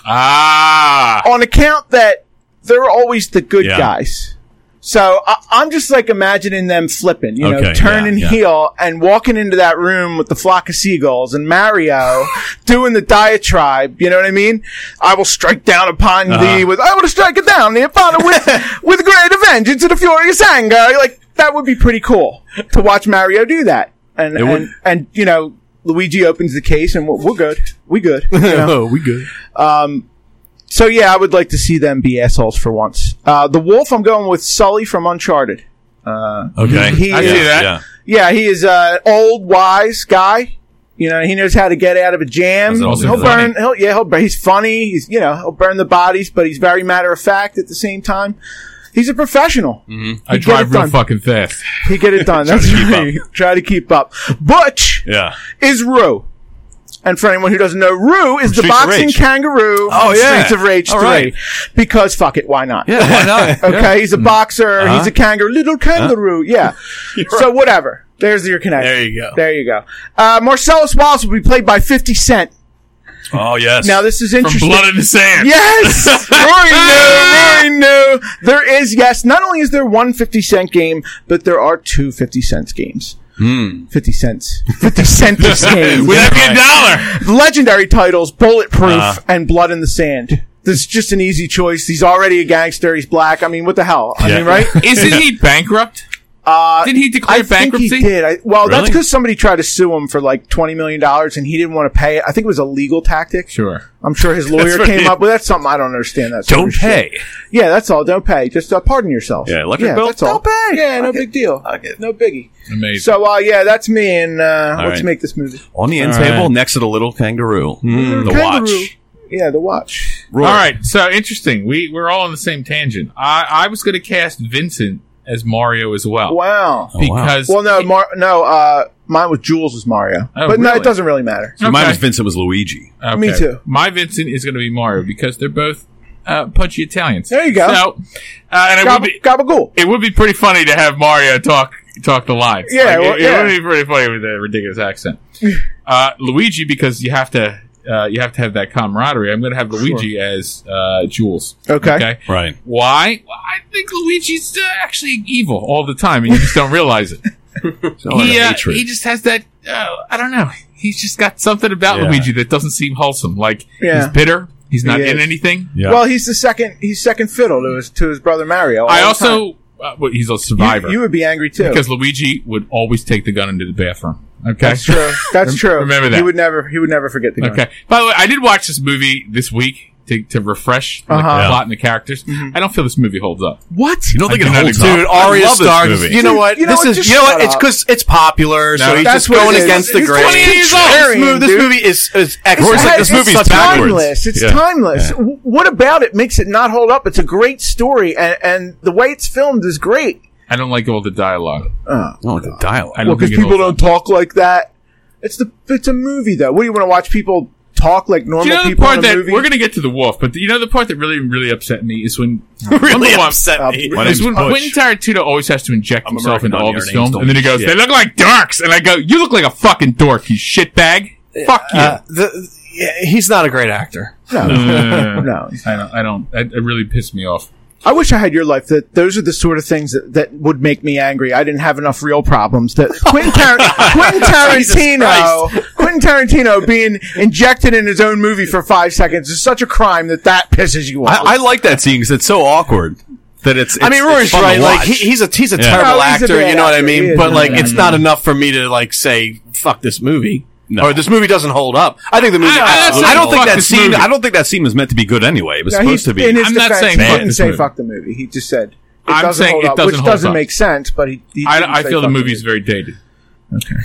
Ah. on account that they're always the good Yeah. guys. So I, I'm just like imagining them flipping, you know, Okay, turning yeah, yeah. heel and walking into that room with the flock of seagulls and Mario doing the diatribe. You know what I mean? I will strike down upon Uh-huh. thee with, I will strike it down upon it with, with great vengeance and a furious anger. Like, that would be pretty cool to watch Mario do that. And, It would. and, and, you know, Luigi opens the case and we're, we're good. We good. You know? Oh, we good. So yeah, I would like to see them be assholes for once. Uh, the wolf, I'm going with Sully from Uncharted. Okay. He I is, see that. Yeah. Yeah, he is an old, wise guy. You know, he knows how to get out of a jam. He's also He'll funny. burn. He'll, yeah, he'll. burn- He's funny. He's you know he'll burn the bodies, but he's very matter of fact at the same time. He's a professional. I get drive it real done. fucking fast. He get it done. That's to keep right. Try to keep up. Butch Yeah. is Rue. And for anyone who doesn't know, Rue is the Streets of boxing Rage. kangaroo Oh, from yeah. Streets of Rage All three. right. Because fuck it, why not? Yeah. Why not? Okay, he's a boxer. Uh-huh. He's a kangaroo, little kangaroo. Yeah. So whatever. There's your connection. There you go. There you go. Uh, Marcellus Wallace will be played by fifty Cent. Oh yes. Now this is From interesting. Blood in the Sand. Yes, Rory knew. Rory knew. There is yes. Not only is there one fifty Cent game, but there are two fifty Cent games. Hmm. Fifty cents. Fifty Cent games. Would that be a dollar? Legendary titles: Bulletproof Uh-huh. and Blood in the Sand. This is just an easy choice. He's already a gangster. He's black. I mean, what the hell? I Yeah. mean, right? Isn't he bankrupt? Uh, Didn't he declare I bankruptcy? think he did. I, well, that's Really? because somebody tried to sue him for like twenty million dollars and he didn't want to pay it. I think it was a legal tactic. Sure. I'm sure his lawyer what came he- up with. That's something I don't understand. That sort Don't of shit. pay. Yeah, that's all. Don't pay. Just uh, pardon yourself. Yeah, electric bill? That's all. Don't pay. Yeah, no Okay. big deal. Okay. No biggie. Amazing. So, uh, yeah, that's me, and uh, let's right. make this movie. On the end All table, right. next to the little kangaroo. Mm, the kangaroo. watch. Yeah, the watch. Roy. All right. So interesting. We we're all on the same tangent. I I was going to cast Vincent as Mario as well. Wow. Because Well, no, Mar- no. Uh, mine with Jules was Mario, Oh, but no, really? it doesn't really matter. So mine Okay. was Vincent was Luigi. Okay. Me too. My Vincent is going to be Mario because they're both uh, punchy Italians. There you go. So, uh, and it Gab- would be Gabagool. it would be pretty funny to have Mario talk talk the lines. Yeah, Like, well, it, yeah. it would be pretty funny with a ridiculous accent. uh, Luigi, because you have to uh, you have to have that camaraderie. I'm going to have Luigi as uh, Jules. Okay. Okay. Right. Why? Well, I think Luigi's uh, actually evil all the time, and you just don't realize it. he uh, hatred. he just has that. Uh, I don't know. He's just got something about Yeah. Luigi that doesn't seem wholesome. Like Yeah. he's bitter. He's not He in is. anything. Yeah. Well, he's the second. He's second fiddle to his to his brother Mario. all I the also. Uh, well, he's a time. survivor. You, you would be angry too. because Luigi would always take the gun into the bathroom. Okay, That's true. That's true. remember that. He would never. He would never forget the gun. Okay. By the way, I did watch this movie this week to, to refresh like, Uh-huh. the Yeah. plot and the characters. I don't feel this movie holds up. What? You don't think I it do not holds agree. up? Dude, I Arya love this Stark. movie. You know what? You know this what? is Just you know shut what? It's up. because it's popular, so No, he's that's just what going it is. against the It's grain. twenty years old. This movie, this Dude. movie is is It's, excellent. like, it's, this movie's it's backwards. timeless. It's Yeah. timeless. W- What about it makes it not hold up? It's a great story, and, and the way it's filmed is great. I don't like all the dialogue. Oh, Oh, the dialogue. I don't well, because think it people holds don't talk like that. It's the. It's a movie, though. What do you want to watch people talk like normal Do you know the people part in a that movie? we're going to get to the wolf? But the, you know the part that really, really upset me is when really number one, upset uh, me. My is name's when Butch. Quentin Tarantino always has to inject I'm himself American into all Onion. his Your films, name's and then he goes, shit. "They look like dorks," and I go, "You look like a fucking dork, you shitbag." Fuck you. Uh, the, yeah, he's not a great actor. no, Uh, no. I don't. I don't. That, it really pissed me off. I wish I had your life. That those are the sort of things that, that would make me angry. I didn't have enough real problems. That Quentin, Tar- Quentin Tarantino, Quentin Tarantino being injected in his own movie for five seconds is such a crime that that pisses you off. I, I like that scene because it's so awkward that it's. I mean, it's- Rory's it's fun to right. Like watch. he, he's a he's a Yeah. terrible No, he's a actor. bad You know what I actor. He mean? is But a like, bad it's not enough for me to like say fuck this movie. No. Or this movie doesn't hold up. I think the movie. I- I'm not I, saying don't think fuck that this scene. movie. I don't think that scene was meant to be good anyway. It was No, supposed he- to be. In his I'm not defense, saying he fuck didn't this say movie. fuck the movie. He just said it I'm doesn't saying hold it up, doesn't which hold doesn't up. make sense. But he, he didn't I, I say feel the fuck movie's movie. very dated. Okay.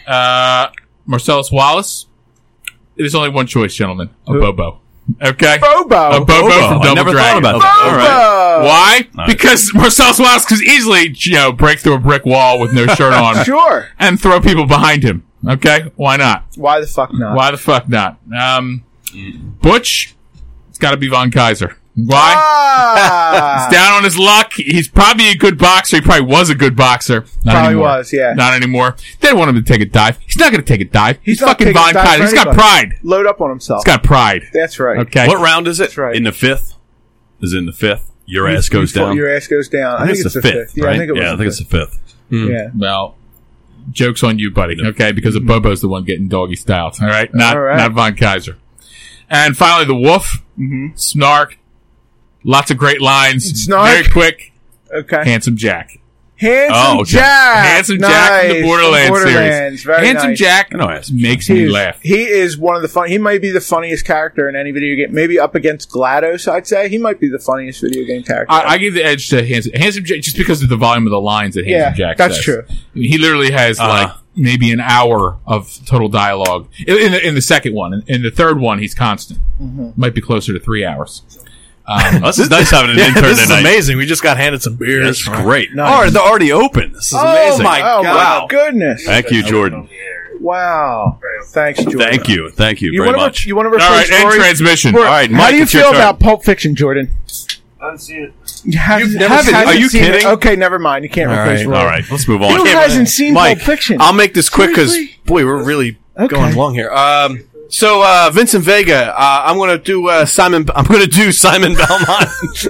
Uh, Marcellus Wallace. There's only one choice, gentlemen. A Bobo. Okay. Bobo. A Bobo, Bobo. from I Double never Dragon. thought about that. All right. Bobo. Why? Nice. Because Marcellus Wallace could easily, you know, break through a brick wall with no shirt on Sure. and throw people behind him. Okay? Why not? Why the fuck not? Why the fuck not? Um, Butch, it's got to be Von Kaiser. Why? Ah, He's down on his luck. He's probably a good boxer. He probably was a good boxer. Not Probably anymore. was, yeah. Not anymore. They don't want him to take a dive. He's not going to take a dive. He's, not fucking taking a Von dive Kaiser. for He's got anybody. pride. Load up on himself. He's got pride. That's right. Okay. What round is it? That's right. In the fifth? Is it in the fifth? Your ass goes Before down. Your ass goes down. I think it's the fifth. Yeah, right? I think it was. yeah, I the think it's the fifth. fifth. Yeah. Well, joke's on you, buddy. Okay, because Mm-hmm. the Bobo's the one getting doggy styled. All right, not All right. not Von Kaiser. And finally, the Wolf, Mm-hmm. Snark. Lots of great lines. Snark. Very quick. Okay. Handsome Jack. Handsome Oh, okay. Jack. Handsome nice. Jack from the Borderlands, Borderlands. series. Very Handsome nice. Jack I know Handsome makes He me is, laugh. he is one of the fun. He might be the funniest character in any video game. Maybe up against GLaDOS, I'd say he might be the funniest video game character. I, I give the edge to Handsome, Handsome Jack just because of the volume of the lines that Handsome Yeah, Jack that's says. true. I mean, he literally has Uh-huh. like maybe an hour of total dialogue in, in, the, in the second one. In, in the third one, he's constant. Mm-hmm. Might be closer to three hours. Um, This is nice having an Yeah, intern this is tonight. amazing. We just got handed some beers. That's great. Nice. Oh, they're already open. This is Oh amazing. my oh God. my goodness! Thank you, Jordan. Wow. Thanks, Jordan. Thank you. Thank you, You very want much. to you want to all replace right, end Rory? transmission. All right, How Mike, do you it's your feel turn. about Pulp Fiction, Jordan? I haven't seen it. You haven't, You've never seen it? Are you seen it. kidding? Okay, never mind. You can't All replace right, Rory. All right, let's move on. Who hasn't seen Mike, Pulp Fiction? I'll make this quick because Seriously? boy, we're really Okay. going long here. Um, so uh, Vincent Vega, uh, I'm going to do uh, Simon. I'm going to do Simon Belmont.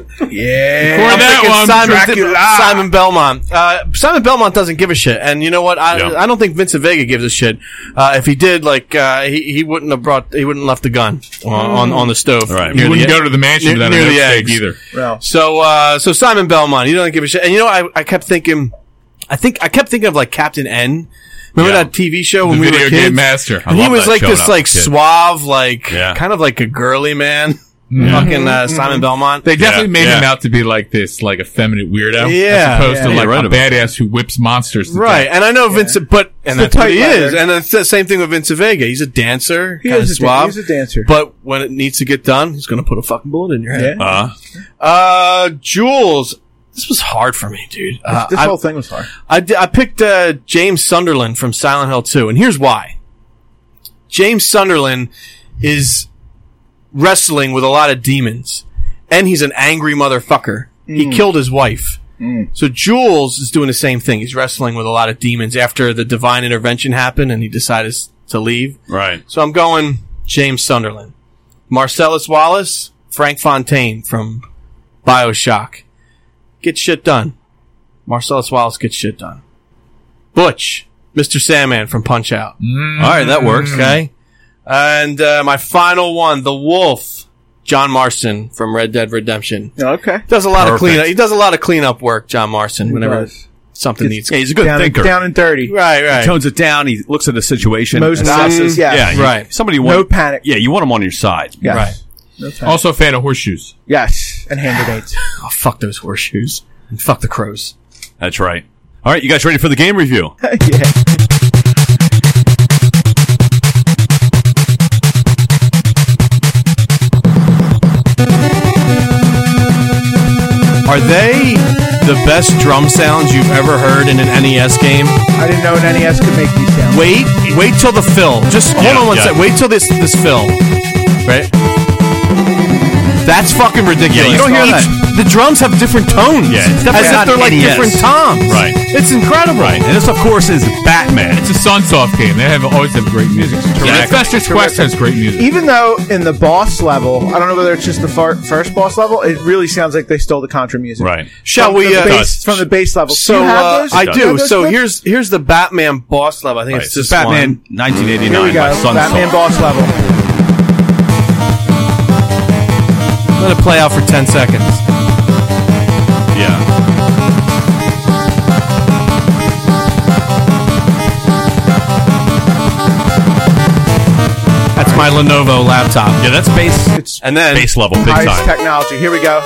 yeah. Record I'm that thinking one, Simon, Dracula. Simon Belmont. Uh, Simon Belmont doesn't give a shit, and you know what? I, Yeah. I don't think Vincent Vega gives a shit. Uh, if he did, like uh, he he wouldn't have brought he wouldn't have left the gun on on, on the stove. All right. You near wouldn't the- go to the mansion near- without near a the steak eggs. either. Well, So uh, so Simon Belmont, he doesn't give a shit. And you know, I I kept thinking, I think I kept thinking of like Captain N. Remember Yeah. that T V show when The we video were game kids? master. I And he love was that like show this when I like was a kid. suave, like Yeah. kind of like a girly man. Yeah. Fucking uh, Simon Belmont. They definitely Yeah, made yeah. him out to be like this, like effeminate weirdo, Yeah. as opposed Yeah. to Yeah, like right a about badass who whips monsters. To Right, death. and I know Vincent, but and It's that's the what he tight is, leather. and it's the same thing with Vincent Vega. He's a dancer, He kind of is a dan- suave. he's a dancer. But when it needs to get done, he's going to put a fucking bullet in your head. Yeah. Uh, Uh, Jules, this was hard for me, dude. Uh, this I, whole thing was hard. I, di- I picked uh, James Sunderland from Silent Hill two, and here's why. James Sunderland is wrestling with a lot of demons, and he's an angry motherfucker. He killed his wife. So Jules is doing the same thing. He's wrestling with a lot of demons after the divine intervention happened, and he decided to leave. right. So I'm going James Sunderland. Marcellus Wallace, Frank Fontaine from BioShock. Get shit done. Marcellus Wallace gets shit done. Butch, Mister Sandman from Punch-Out. All right, that works. Okay. And uh, my final one, The Wolf, John Marston from Red Dead Redemption. Okay. Does a lot of Perfect. cleanup. He does a lot of cleanup work, John Marston, whenever does. something needs. Yeah, he's a good Down, thinker. down and dirty. Right, right. Tones it down. He looks at the situation. Moses assesses. Moses, yeah. yeah, you- Right. Somebody you No want. panic. Yeah, you want him on your side. Yes. Right. No panic. Also, a fan of horseshoes. Yes. And hand grenades. Oh, fuck those horseshoes. And fuck the crows. That's right. All right, you guys ready for the game review? yeah. Are they the best drum sounds you've ever heard in an N E S game? I didn't know an N E S could make these sounds. Wait, wait till the fill. Just hold Yeah, on one yeah. second. Wait till this this fill. Right? That's fucking ridiculous. Yeah, you don't hear Each- The drums have different tones. Yeah, it's as definitely if not they're like N E S. different toms. Right. It's incredible. Right. And this, of course, is Batman. It's a Sunsoft game. They have always have great music. Yeah, Festus Quest has great music. Even though in the boss level, I don't know whether it's just the far, first boss level, it really sounds like they stole the Contra music. Right. Shall From we? the Uh, base, from the base level? so do you have uh, those? I Do you do. have those So clips? here's here's the Batman boss level. I think Right. it's This this is Batman one. nineteen Here we eighty-nine go. by Sunsoft. Batman boss level. Let it play out for ten seconds. Yeah. That's my Lenovo laptop. Yeah, that's base. It's And then Base level, big highest time. technology. Here we go.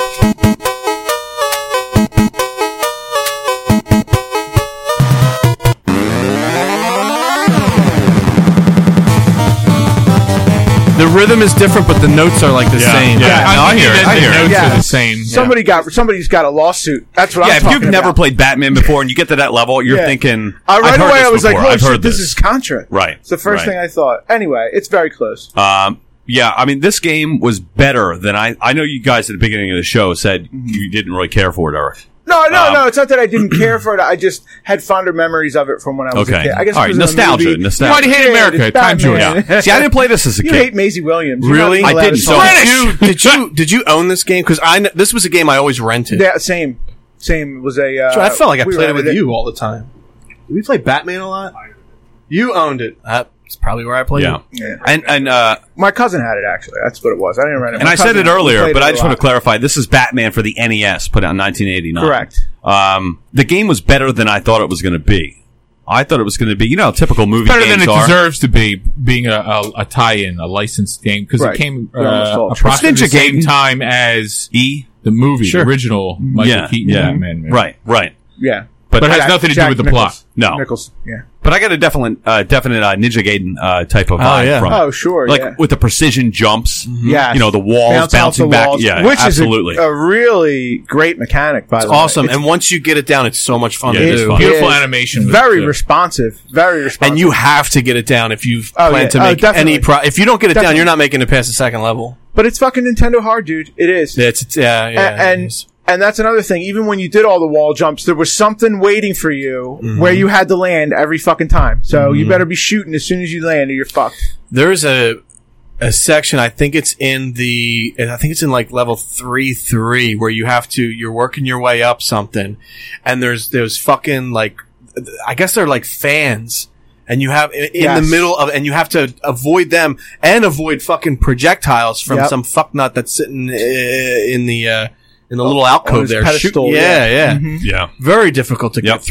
the rhythm is different, but the notes are like the Yeah, same. yeah. I, No, I think hear it, that I the hear it. notes Yeah. are the same. Somebody got somebody's got a lawsuit. That's what Yeah, I'm if talking you've never about. played Batman before and you get to that level, you're Yeah. thinking, Uh, I've right heard away, this I was like, before. "Holy I've shit, heard this. this is Contra." Right. It's the first right. thing I thought. Anyway, it's very close. Um, yeah, I mean, this game was better than I. I know you guys at the beginning of the show said Mm-hmm. you didn't really care for it, Eric. No, no, Um, no. It's not that I didn't care for it. I just had fonder memories of it from when I was Okay. a kid. I guess All right, because of the nostalgia, movie. nostalgia. Why do you hate Yeah, America? it's Time George. Batman. Yeah. See, I didn't play this as a You kid. hate Maisie Williams. You're Really? not even I allowed didn't. to So talk. Did you did you did you own this game? Because I kn- this was a game I always rented. Yeah, same, same. It was a. Uh, So I felt like I we played it with rented you all the time. Did we play Batman a lot? You owned it. That's probably where I played Yeah. it. Yeah. And and uh, My cousin had it actually. That's what it was. I didn't rent it. and My I said cousin it had earlier, played but it I a just want to lot. clarify. This is Batman for the N E S, put out in nineteen eighty-nine. Correct. Um, the game was better than I thought it was going to be. I thought it was going to be, you know, how typical movie Better games than it are. deserves to be, being a, a, a tie-in, a licensed game, because Right. it came They're almost uh, all- approximately the It's Ninja same Gaiden. time as E. the movie, Sure. the original Michael Yeah, Keaton yeah. Batman. man. Right, right. Yeah. But, But it has Jack- nothing to do Jack with the Nichols. plot. No. Nichols. Yeah. but I got a definite, uh, definite uh, Ninja Gaiden uh, type of vibe yeah. from it. Oh, sure. Like yeah. with the precision jumps. Yes. You know, the walls Bounce off bouncing the back. walls, Yeah, which absolutely. is a, a really great mechanic. By It's the way, awesome. And once you get it down, it's so much fun Yeah, to it is do. fun. Beautiful is animation. with very the- responsive. Very responsive. And you have to get it down if you Oh, plan yeah. to Oh, make definitely. any. Pro- if you don't get it down, Definitely. you're not making it past the second level. but it's fucking Nintendo hard, dude. It is. It's, it's yeah, yeah. A- and it is. and that's another thing. Even when you did all the wall jumps, there was something waiting for you Mm-hmm. where you had to land every fucking time. So you better be shooting as soon as you land, or you're fucked. There's a a section. I think it's in the. I think it's in like level three three where you have to. You're working your way up something, and there's there's fucking like. I guess they're like fans. And you have in in Yes. the middle of, and you have to avoid them and avoid fucking projectiles from Yep. some fucknut that's sitting uh, in the uh, in the little alcove his there. pedestal, Shoot- yeah, yeah. yeah. yeah. Very difficult to Yep. get through.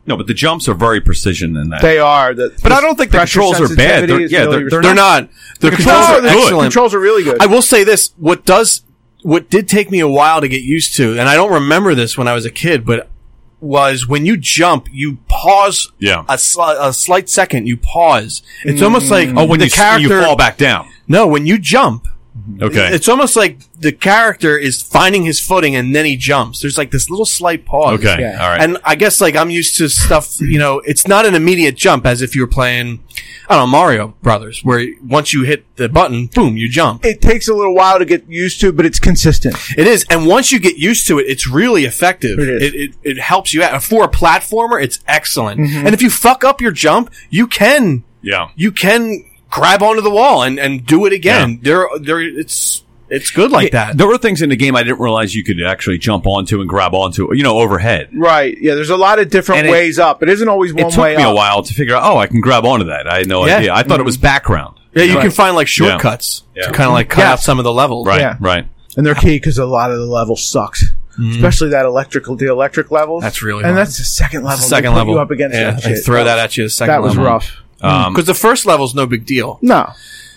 No, but the jumps are very precision in that. They are. The, but I don't think the controls are bad. They're, yeah, really they're, they're, They're not. The, The controls controls are are excellent. Controls are really good. I will say this: what does what did take me a while to get used to, and I don't remember this when I was a kid, but was when you jump, you pause Yeah. a, sli- a slight second. You pause. It's almost like oh, when the you, character. you fall back down. No, when you jump, Okay. it's almost like the character is finding his footing and then he jumps. There's like this little slight pause. Okay. Yeah. All right. And I guess like I'm used to stuff, you know, it's not an immediate jump as if you were playing, I don't know, Mario Brothers, where once you hit the button, boom, you jump. It takes a little while to get used to, but it's consistent. It is. And once you get used to it, it's really effective. It is. It, it, it helps you out. For a platformer, it's excellent. And if you fuck up your jump, you can, yeah. you can grab onto the wall and, and do it again. There, there, it's, it's good like that. There were things in the game I didn't realize you could actually jump onto and grab onto, you know, overhead. Right. Yeah, there's a lot of different And it- ways up. It isn't always one It took way me up. a while to figure out, oh, I can grab onto that. I had no Yeah. idea. I thought it was background. Yeah, you Right. can find like shortcuts Yeah. to kind of like cut Yeah. out some of the levels. Right, Yeah. right. And they're key because a lot of the level sucks. Especially that electrical, the electric levels. That's really And hard. that's the second level. The second They put level. you up against yeah, that they shit. throw that at you. The second That was level. rough. Um, Because the first level's no big deal. No.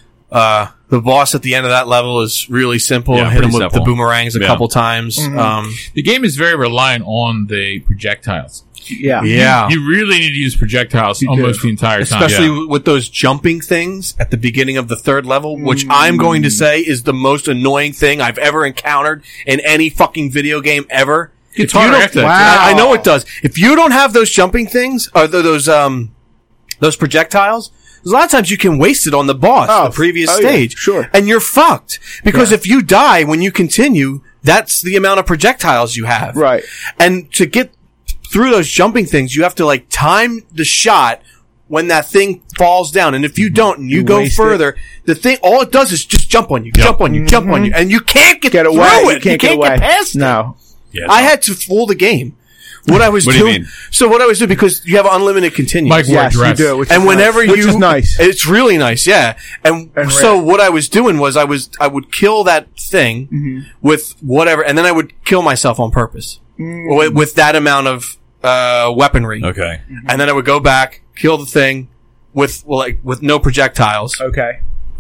Uh, the boss at the end of that level is really simple. Yeah, Hit him pretty with simple. the boomerangs a Yeah. couple times. Um, The game is very reliant on the projectiles. Yeah. yeah. You really need to use projectiles almost do. the entire time. Especially Yeah. with those jumping things at the beginning of the third level, which I'm going to say is the most annoying thing I've ever encountered in any fucking video game ever. Gets If you harder don't- after that. Wow. I I know it does. If you don't have those jumping things, or th- those um, those projectiles, a lot of times you can waste it on the boss, Oh, the previous oh, yeah, stage, sure. and you're fucked because if you die when you continue, that's the amount of projectiles you have, Right. And to get through those jumping things, you have to like time the shot when that thing falls down, and if you don't, and you, You go waste further, the thing all it does is just jump on you, jump on you, jump on you, and you can't get, Get away. through You it. can't, get, away. past it. No. yeah, I had to fool the game. What I was What do you doing. mean? So what I was doing, because you have unlimited continues. Mike wore a Yes, you dress. do. Which and is whenever nice. Which you, is nice. it's really nice, yeah. And, And so rare. what I was doing was I was, I would kill that thing Mm-hmm. with whatever, and then I would kill myself on purpose Mm. with, with that amount of, uh, weaponry. Okay. And then I would go back, kill the thing with, well, like, with no projectiles, Okay.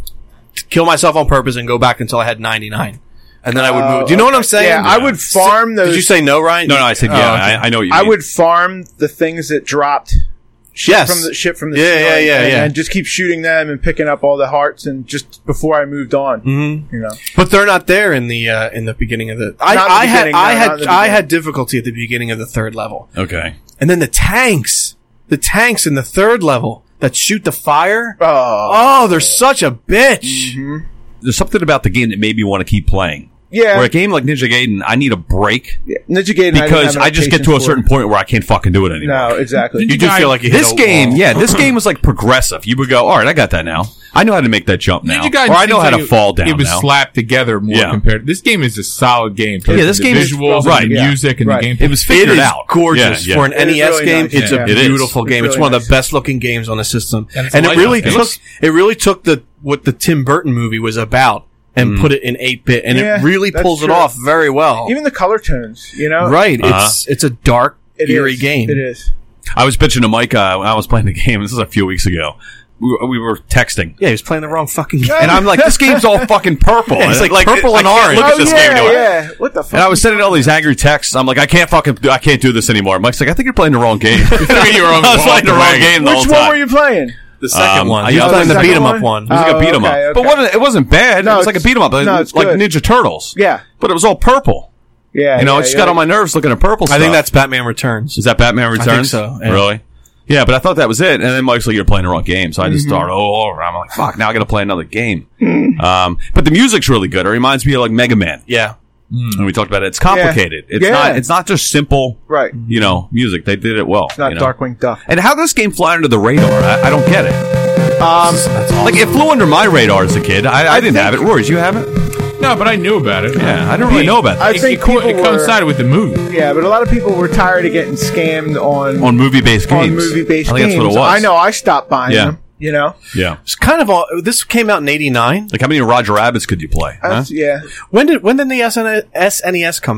kill myself on purpose and go back until I had ninety-nine. And then I would Oh, move. Do you know what okay. I'm saying? Yeah, I would farm those. Did you say no, Ryan? No, no, I said, Oh, yeah, okay. I, I know what you I mean. would farm the things that dropped Yes. from the ship from the Yeah, yeah, ceiling yeah, and, yeah. and just keep shooting them and picking up all the hearts and just before I moved on. Mm-hmm. You know. But they're not there in the uh, in the beginning of the. I, Not in the I had beginning, I no, had not in the I beginning. had difficulty at the beginning of the third level, Okay. and then the tanks, the tanks in the third level that shoot the fire. Oh. Oh, they're such a bitch. There's something about the game that made me want to keep playing. Yeah. Where a game like Ninja Gaiden, I need a break Yeah. Ninja Gaiden I didn't because have I, enough just get patience to a for. certain point where I can't fucking do it anymore. No, exactly. You do Guy- feel like you hit This a game, wall. yeah, this game was like progressive. You would go, all right, I got that now. I know how to make that jump now, Ninja Gaiden or I know seems how like to it- fall down It was now. slapped together more Yeah. compared. This game is a solid game. Yeah, this the game is- visuals, right, and the yeah. music, and Right. the gameplay. It was It figured is out. gorgeous Yeah, yeah. for an It is N E S really game. nice, It's yeah. a It is. beautiful It's game. It's really one of nice. the best looking games on the system, And it's and a it really lighthouse. took It it really took the what the Tim Burton movie was about and put it in eight bit, and Yeah, it really that's pulls it true. off very well. Even the color tones, you know. Right? Uh-huh. It's it's a dark, It eerie is. game. It is. I was bitching to Mike uh, when I was playing the game. This is a few weeks ago. We were, we were texting. Yeah, he was playing the wrong fucking game. And I'm like, this game's all fucking purple. Yeah, it's And like purple I and can't orange. Look at Oh, this yeah, game doing. yeah. What the fuck? And I was sending all these angry texts. I'm like, I can't fucking, do, I can't do this anymore. Mike's like, I think you're playing the wrong game. you were on I was playing the wrong wagon. game the Which whole one time. were you playing? the second Um, one. I He was used playing the the second beat 'em one? up one. It was like Oh, a beat 'em okay, up, but okay. wasn't, it wasn't bad. No, it was like a it's- beat 'em up, It no, was it's like good. Ninja Turtles. Yeah. But it was all purple. Yeah. You know, yeah, it just yeah. got on my nerves looking at purple stuff. I think that's Batman Returns. Is that Batman Returns? so, yeah. Really? Yeah, but I thought that was it. And then Mike's like, you're playing the wrong game. So I just Mm-hmm. started, oh, I'm like, fuck, now I got to play another game. um, but the music's really good. It reminds me of like Mega Man. Yeah. And we talked about it. It's complicated. It's Yeah. not, it's not just simple, Right. you know, music. They did it well. It's not you know? Darkwing Duck. And how this game fly under the radar, I, I don't get it. Um, Like, it flew under my radar as a kid. I, I didn't have it. Rory, did you have it? No, but I knew about it. Yeah, I didn't really know about that. I It, think it, co- people it were- coincided with the movie. yeah, but a lot of people were tired of getting scammed on On movie-based games. on movie-based I think games. that's what it was. I know. I stopped buying Yeah. them. You know. Yeah. It's kind of all. This came out in eighty-nine. Like, how many Roger Rabbits could you play? Huh? That's, Yeah. When did when did the S N E S come out?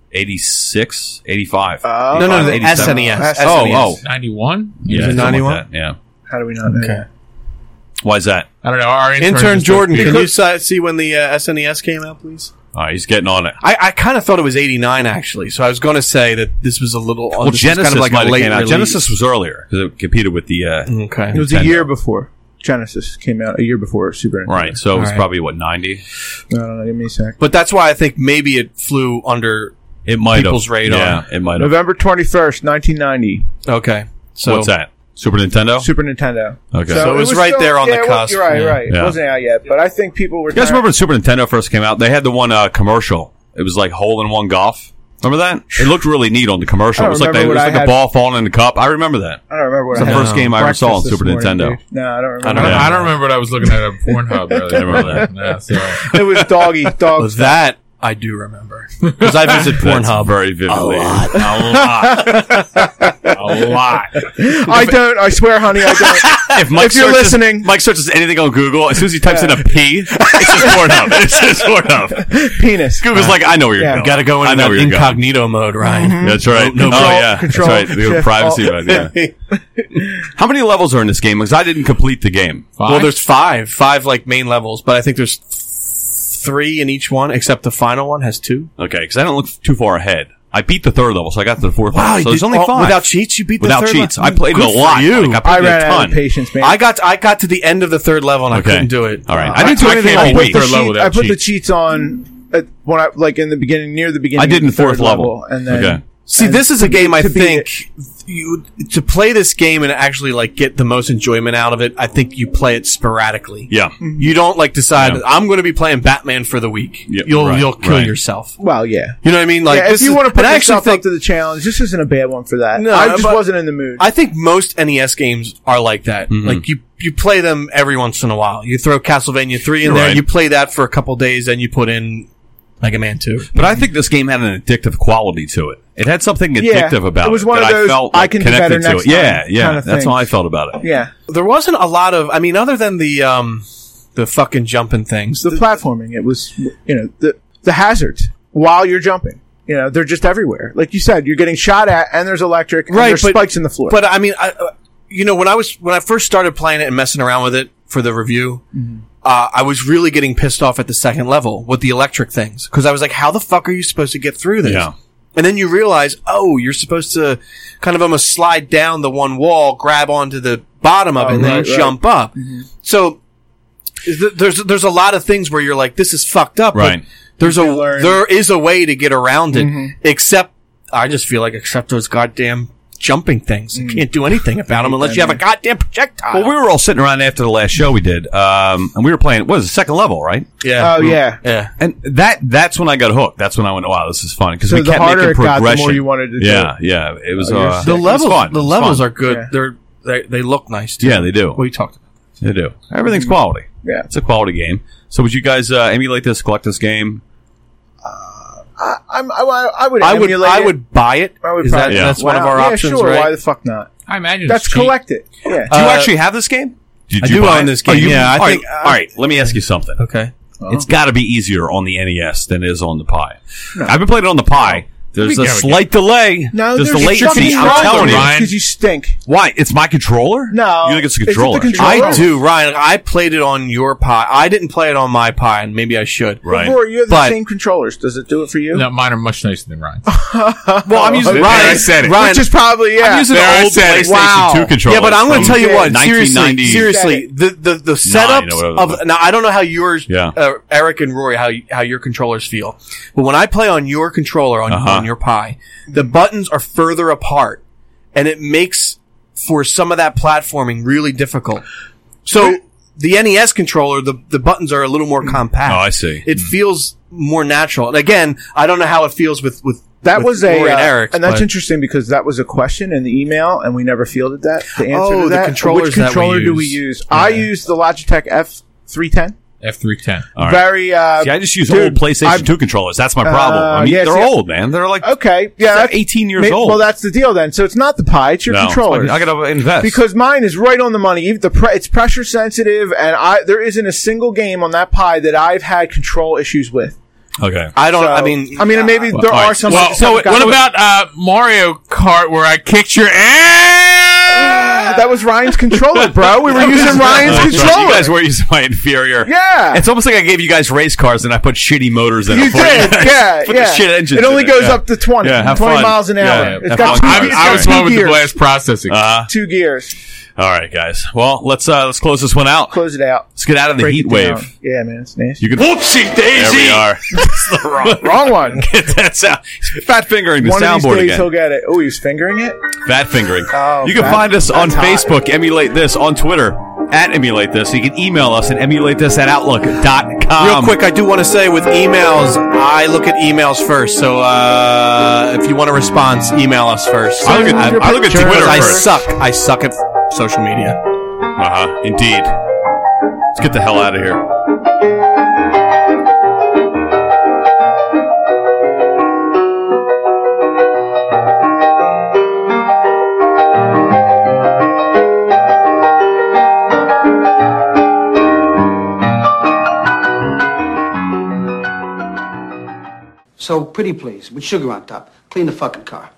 eighty-six, eighty-five. Uh, No, no, the eighty-seven. S N E S. Oh, oh. ninety-one? Yeah, it something ninety-one? like that, yeah. How do we not know Okay. that? Why is that? I don't know. Our intern, Intern just Jordan, does- can you si- see when the uh, S N E S came out, please? All right, he's getting on it. I, I kind of thought it was eighty-nine, actually. So I was going to say that this was a little. Well, this was Genesis kind of like might a have late came out. release. Genesis was earlier because it competed with the. Uh, Okay. It was Nintendo. a year before. Genesis came out a year before Super Nintendo. Right, so it was All right. probably, what, ninety? I don't know. Give me a sec. But that's why I think maybe it flew under It might people's have. radar. Yeah, it might have. November twenty-first, nineteen ninety. Okay. So What's that? Super Nintendo? Super Nintendo. Okay. So it was right there on the yeah, it was- cusp. You're right, Yeah. right. Yeah. It wasn't out yet, but I think people were. You guys remember when Super Nintendo first came out? They had the one uh, commercial. It was like hole-in-one golf. Remember that? It looked really neat on the commercial. I It don't was like, the, it remember was what like I a had. ball falling in the cup. I remember that. I don't remember what It's the I had. first game I ever saw on breakfast Super this morning, Nintendo. dude. No, I don't remember. I don't I, know. I don't remember what I was looking at on Pornhub earlier. I remember that. Yeah, so. It was doggy. Dog. was that I do remember because I visit That's Pornhub. very vividly. A lot. A lot. I don't. I swear, honey, I don't. If, Mike If you're searches, listening- Mike searches anything on Google, as soon as he types in a P, it's just Pornhub. It's just Pornhub. Penis. Google's like, I know where you're Yeah. going. Got to go I into know that where you're going. incognito mode, Ryan. That's right. No- no oh, control- yeah. control, That's right. The shift, privacy alt. mode, yeah. How many levels are in this game? Because I didn't complete the game. Five? Well, there's five, five like main levels, but I think there's three in each one, except the final one has two. Okay, because I don't look too far ahead. I beat the third level, so I got to the fourth Wow, level. you So there's did- only oh, five. without cheats. You beat the Without third cheats. level? I played Good it a for lot. you. Like, I I played ran it a out ton. of patience, man. I got I got to the end of the third level and I Okay. couldn't do it. All right. Uh, I didn't do I anything can't on beat Wii. third sheet- level without I put the cheats. cheats on at, when I like in the beginning, near the beginning. I did of in the third fourth level. and then Okay. See, and this is a game I to beat think you to play this game and actually like get the most enjoyment out of it. I think you play it sporadically. Yeah. You don't like decide Yeah. I'm going to be playing Batman for the week. Yeah, you'll right, you'll kill right. yourself. Well, yeah. You know what I mean? Like yeah, if this you is- want to put and I actually yourself think up to the challenge, this isn't a bad one for that. No, I just but- wasn't in the mood. I think most N E S games are like that. Like you, you play them every once in a while. You throw Castlevania three in there, Right. you play that for a couple days, and you put in Mega Man two. But I think this game had an addictive quality to it. It had something Yeah, addictive about it. it was one that of those, I felt I like, can do connected better to next it. Yeah, time yeah. kind of That's thing. how I felt about it. yeah, There wasn't a lot of. I mean, other than the um, the fucking jumping things. the platforming. It was, you know, the the hazards while you're jumping. You know, they're just everywhere. Like you said, you're getting shot at, and there's electric, and Right, there's but- spikes in the floor. But I mean, I, uh, you know, when I was when I first started playing it and messing around with it for the review, uh, I was really getting pissed off at the second level with the electric things because I was like, "How the fuck are you supposed to get through this?" Yeah. And then you realize, oh, you're supposed to kind of almost slide down the one wall, grab onto the bottom of it, Oh, and then right, right. jump up. So th- there's there's a lot of things where you're like, this is fucked up. but Right. There's a You learn. there is a way to get around it, Mm-hmm. except I just feel like except those goddamn jumping things. Mm. You can't do anything about them unless you have a goddamn projectile. Well, we were all sitting around after the last show we did, um, and we were playing. What was it, the second level, right? yeah. oh yeah. Yeah. And that that's when I got hooked. That's when I went, wow, this is fun because So we the kept harder making it got, the progression. more you wanted to do Yeah, it. yeah. It was Oh, you're uh, sick. The it was levels, fun. the It was levels fun. are good. Yeah. They're they, they look nice too. Yeah, they do. We talked about. They do. Everything's quality. Yeah. It's a quality game. So would you guys uh, emulate this, collect this game? I, I'm, I, I would. I would emulate I it. would buy it. I would Is that, probably- Yeah. That's one of Wow. our yeah, options, sure. right? Why the fuck not? I imagine That's it's cheap. collect it. Yeah. Do you Uh, actually have this game? Did I you do buy own it? this game. Oh, you- Yeah, I all think- right, all right, let me ask you something. Okay. It's got to be easier on the N E S than it is on the Pi. I've been playing it on the Pi. There's We a get it. slight delay. No, there's, there's the latency. fucking I'm telling you. Ryan. because you stink. Why? It's my controller? No. You think it's a Is it the controller? controller? I do, Ryan. I played it on your Pi. I didn't play it on my Pi, and maybe I should. Right. Before you have the But- same controllers. Does it do it for you? No, mine are much nicer than Ryan's. Well, I'm using There Ryan, I said it. Ryan, Which is probably yeah. I'm using There I the old said it. PlayStation Wow. two controller. yeah, but I'm going to tell you what. Seriously, nineteen ninety. seriously, the the the setups or whatever. of now. I don't know how yours, Yeah. uh, Eric and Rory, how you- how your controllers feel, but when I play on your controller on, Uh-huh. on your Pi, the buttons are further apart, and it makes for some of that platforming really difficult. So the N E S controller, the the buttons are a little more compact. Oh, I see. It feels more natural. And again, I don't know how it feels with with That with was a, Rory and uh, Eric, and that's but- interesting because that was a question in the email, and we never fielded that. The answer Oh, to the that. controllers Which that we controller do we use. use? I use the Logitech F three ten. F three ten. All right. Very. Uh, See, I just use dude, old PlayStation I've- two controllers. That's my problem. Uh, I mean, yeah, they're see, old, man. They're like Okay, yeah, they're that's- eighteen years may- old. Well, that's the deal then. So it's not the Pi; it's your no, controller. I got to invest Because mine is right on the money. Even the pre- it's pressure sensitive, and I there isn't a single game on that Pi that I've had control issues with. Okay. I don't. So, I mean, I mean, maybe there All are right. some. Well, some what guys- about uh, Mario Kart where I kicked your ass? That was Ryan's controller, bro. We were using Ryan's That's right. controller. You guys were using my inferior. Yeah. It's almost like I gave you guys race cars and I put shitty motors in You it. for did, guys. yeah, Put yeah. the shit engines It only in goes yeah. up to twenty, Yeah, have twenty fun. miles an hour. Yeah, It's have got fun. two, I, it's I got was two the one with the gears. blast processing. Uh, Two gears. all right, guys. Well, let's uh, let's close this one out. Close it out. Let's get out of the Break heat it down. wave. Yeah, man, it's nice. You can. Whoopsie There we daisy. are. That's the wrong. Wrong one. Get that sound. Fat fingering the One of these soundboard days again. he'll get it. Oh, he was fingering it? Fat fingering. Oh, you can that- find us on that's hot. Facebook, Emulate This, on Twitter, at Emulate This. You can email us at emulate this at outlook dot com. real quick, I do want to say with emails, I look at emails first. So uh, if you want a response, email us first. I look at, I, I look at Sure. Twitter I first. suck. I suck at social media. Uh-huh. Indeed. Let's get the hell out of here. So, pretty please, with sugar on top. Clean the fucking car.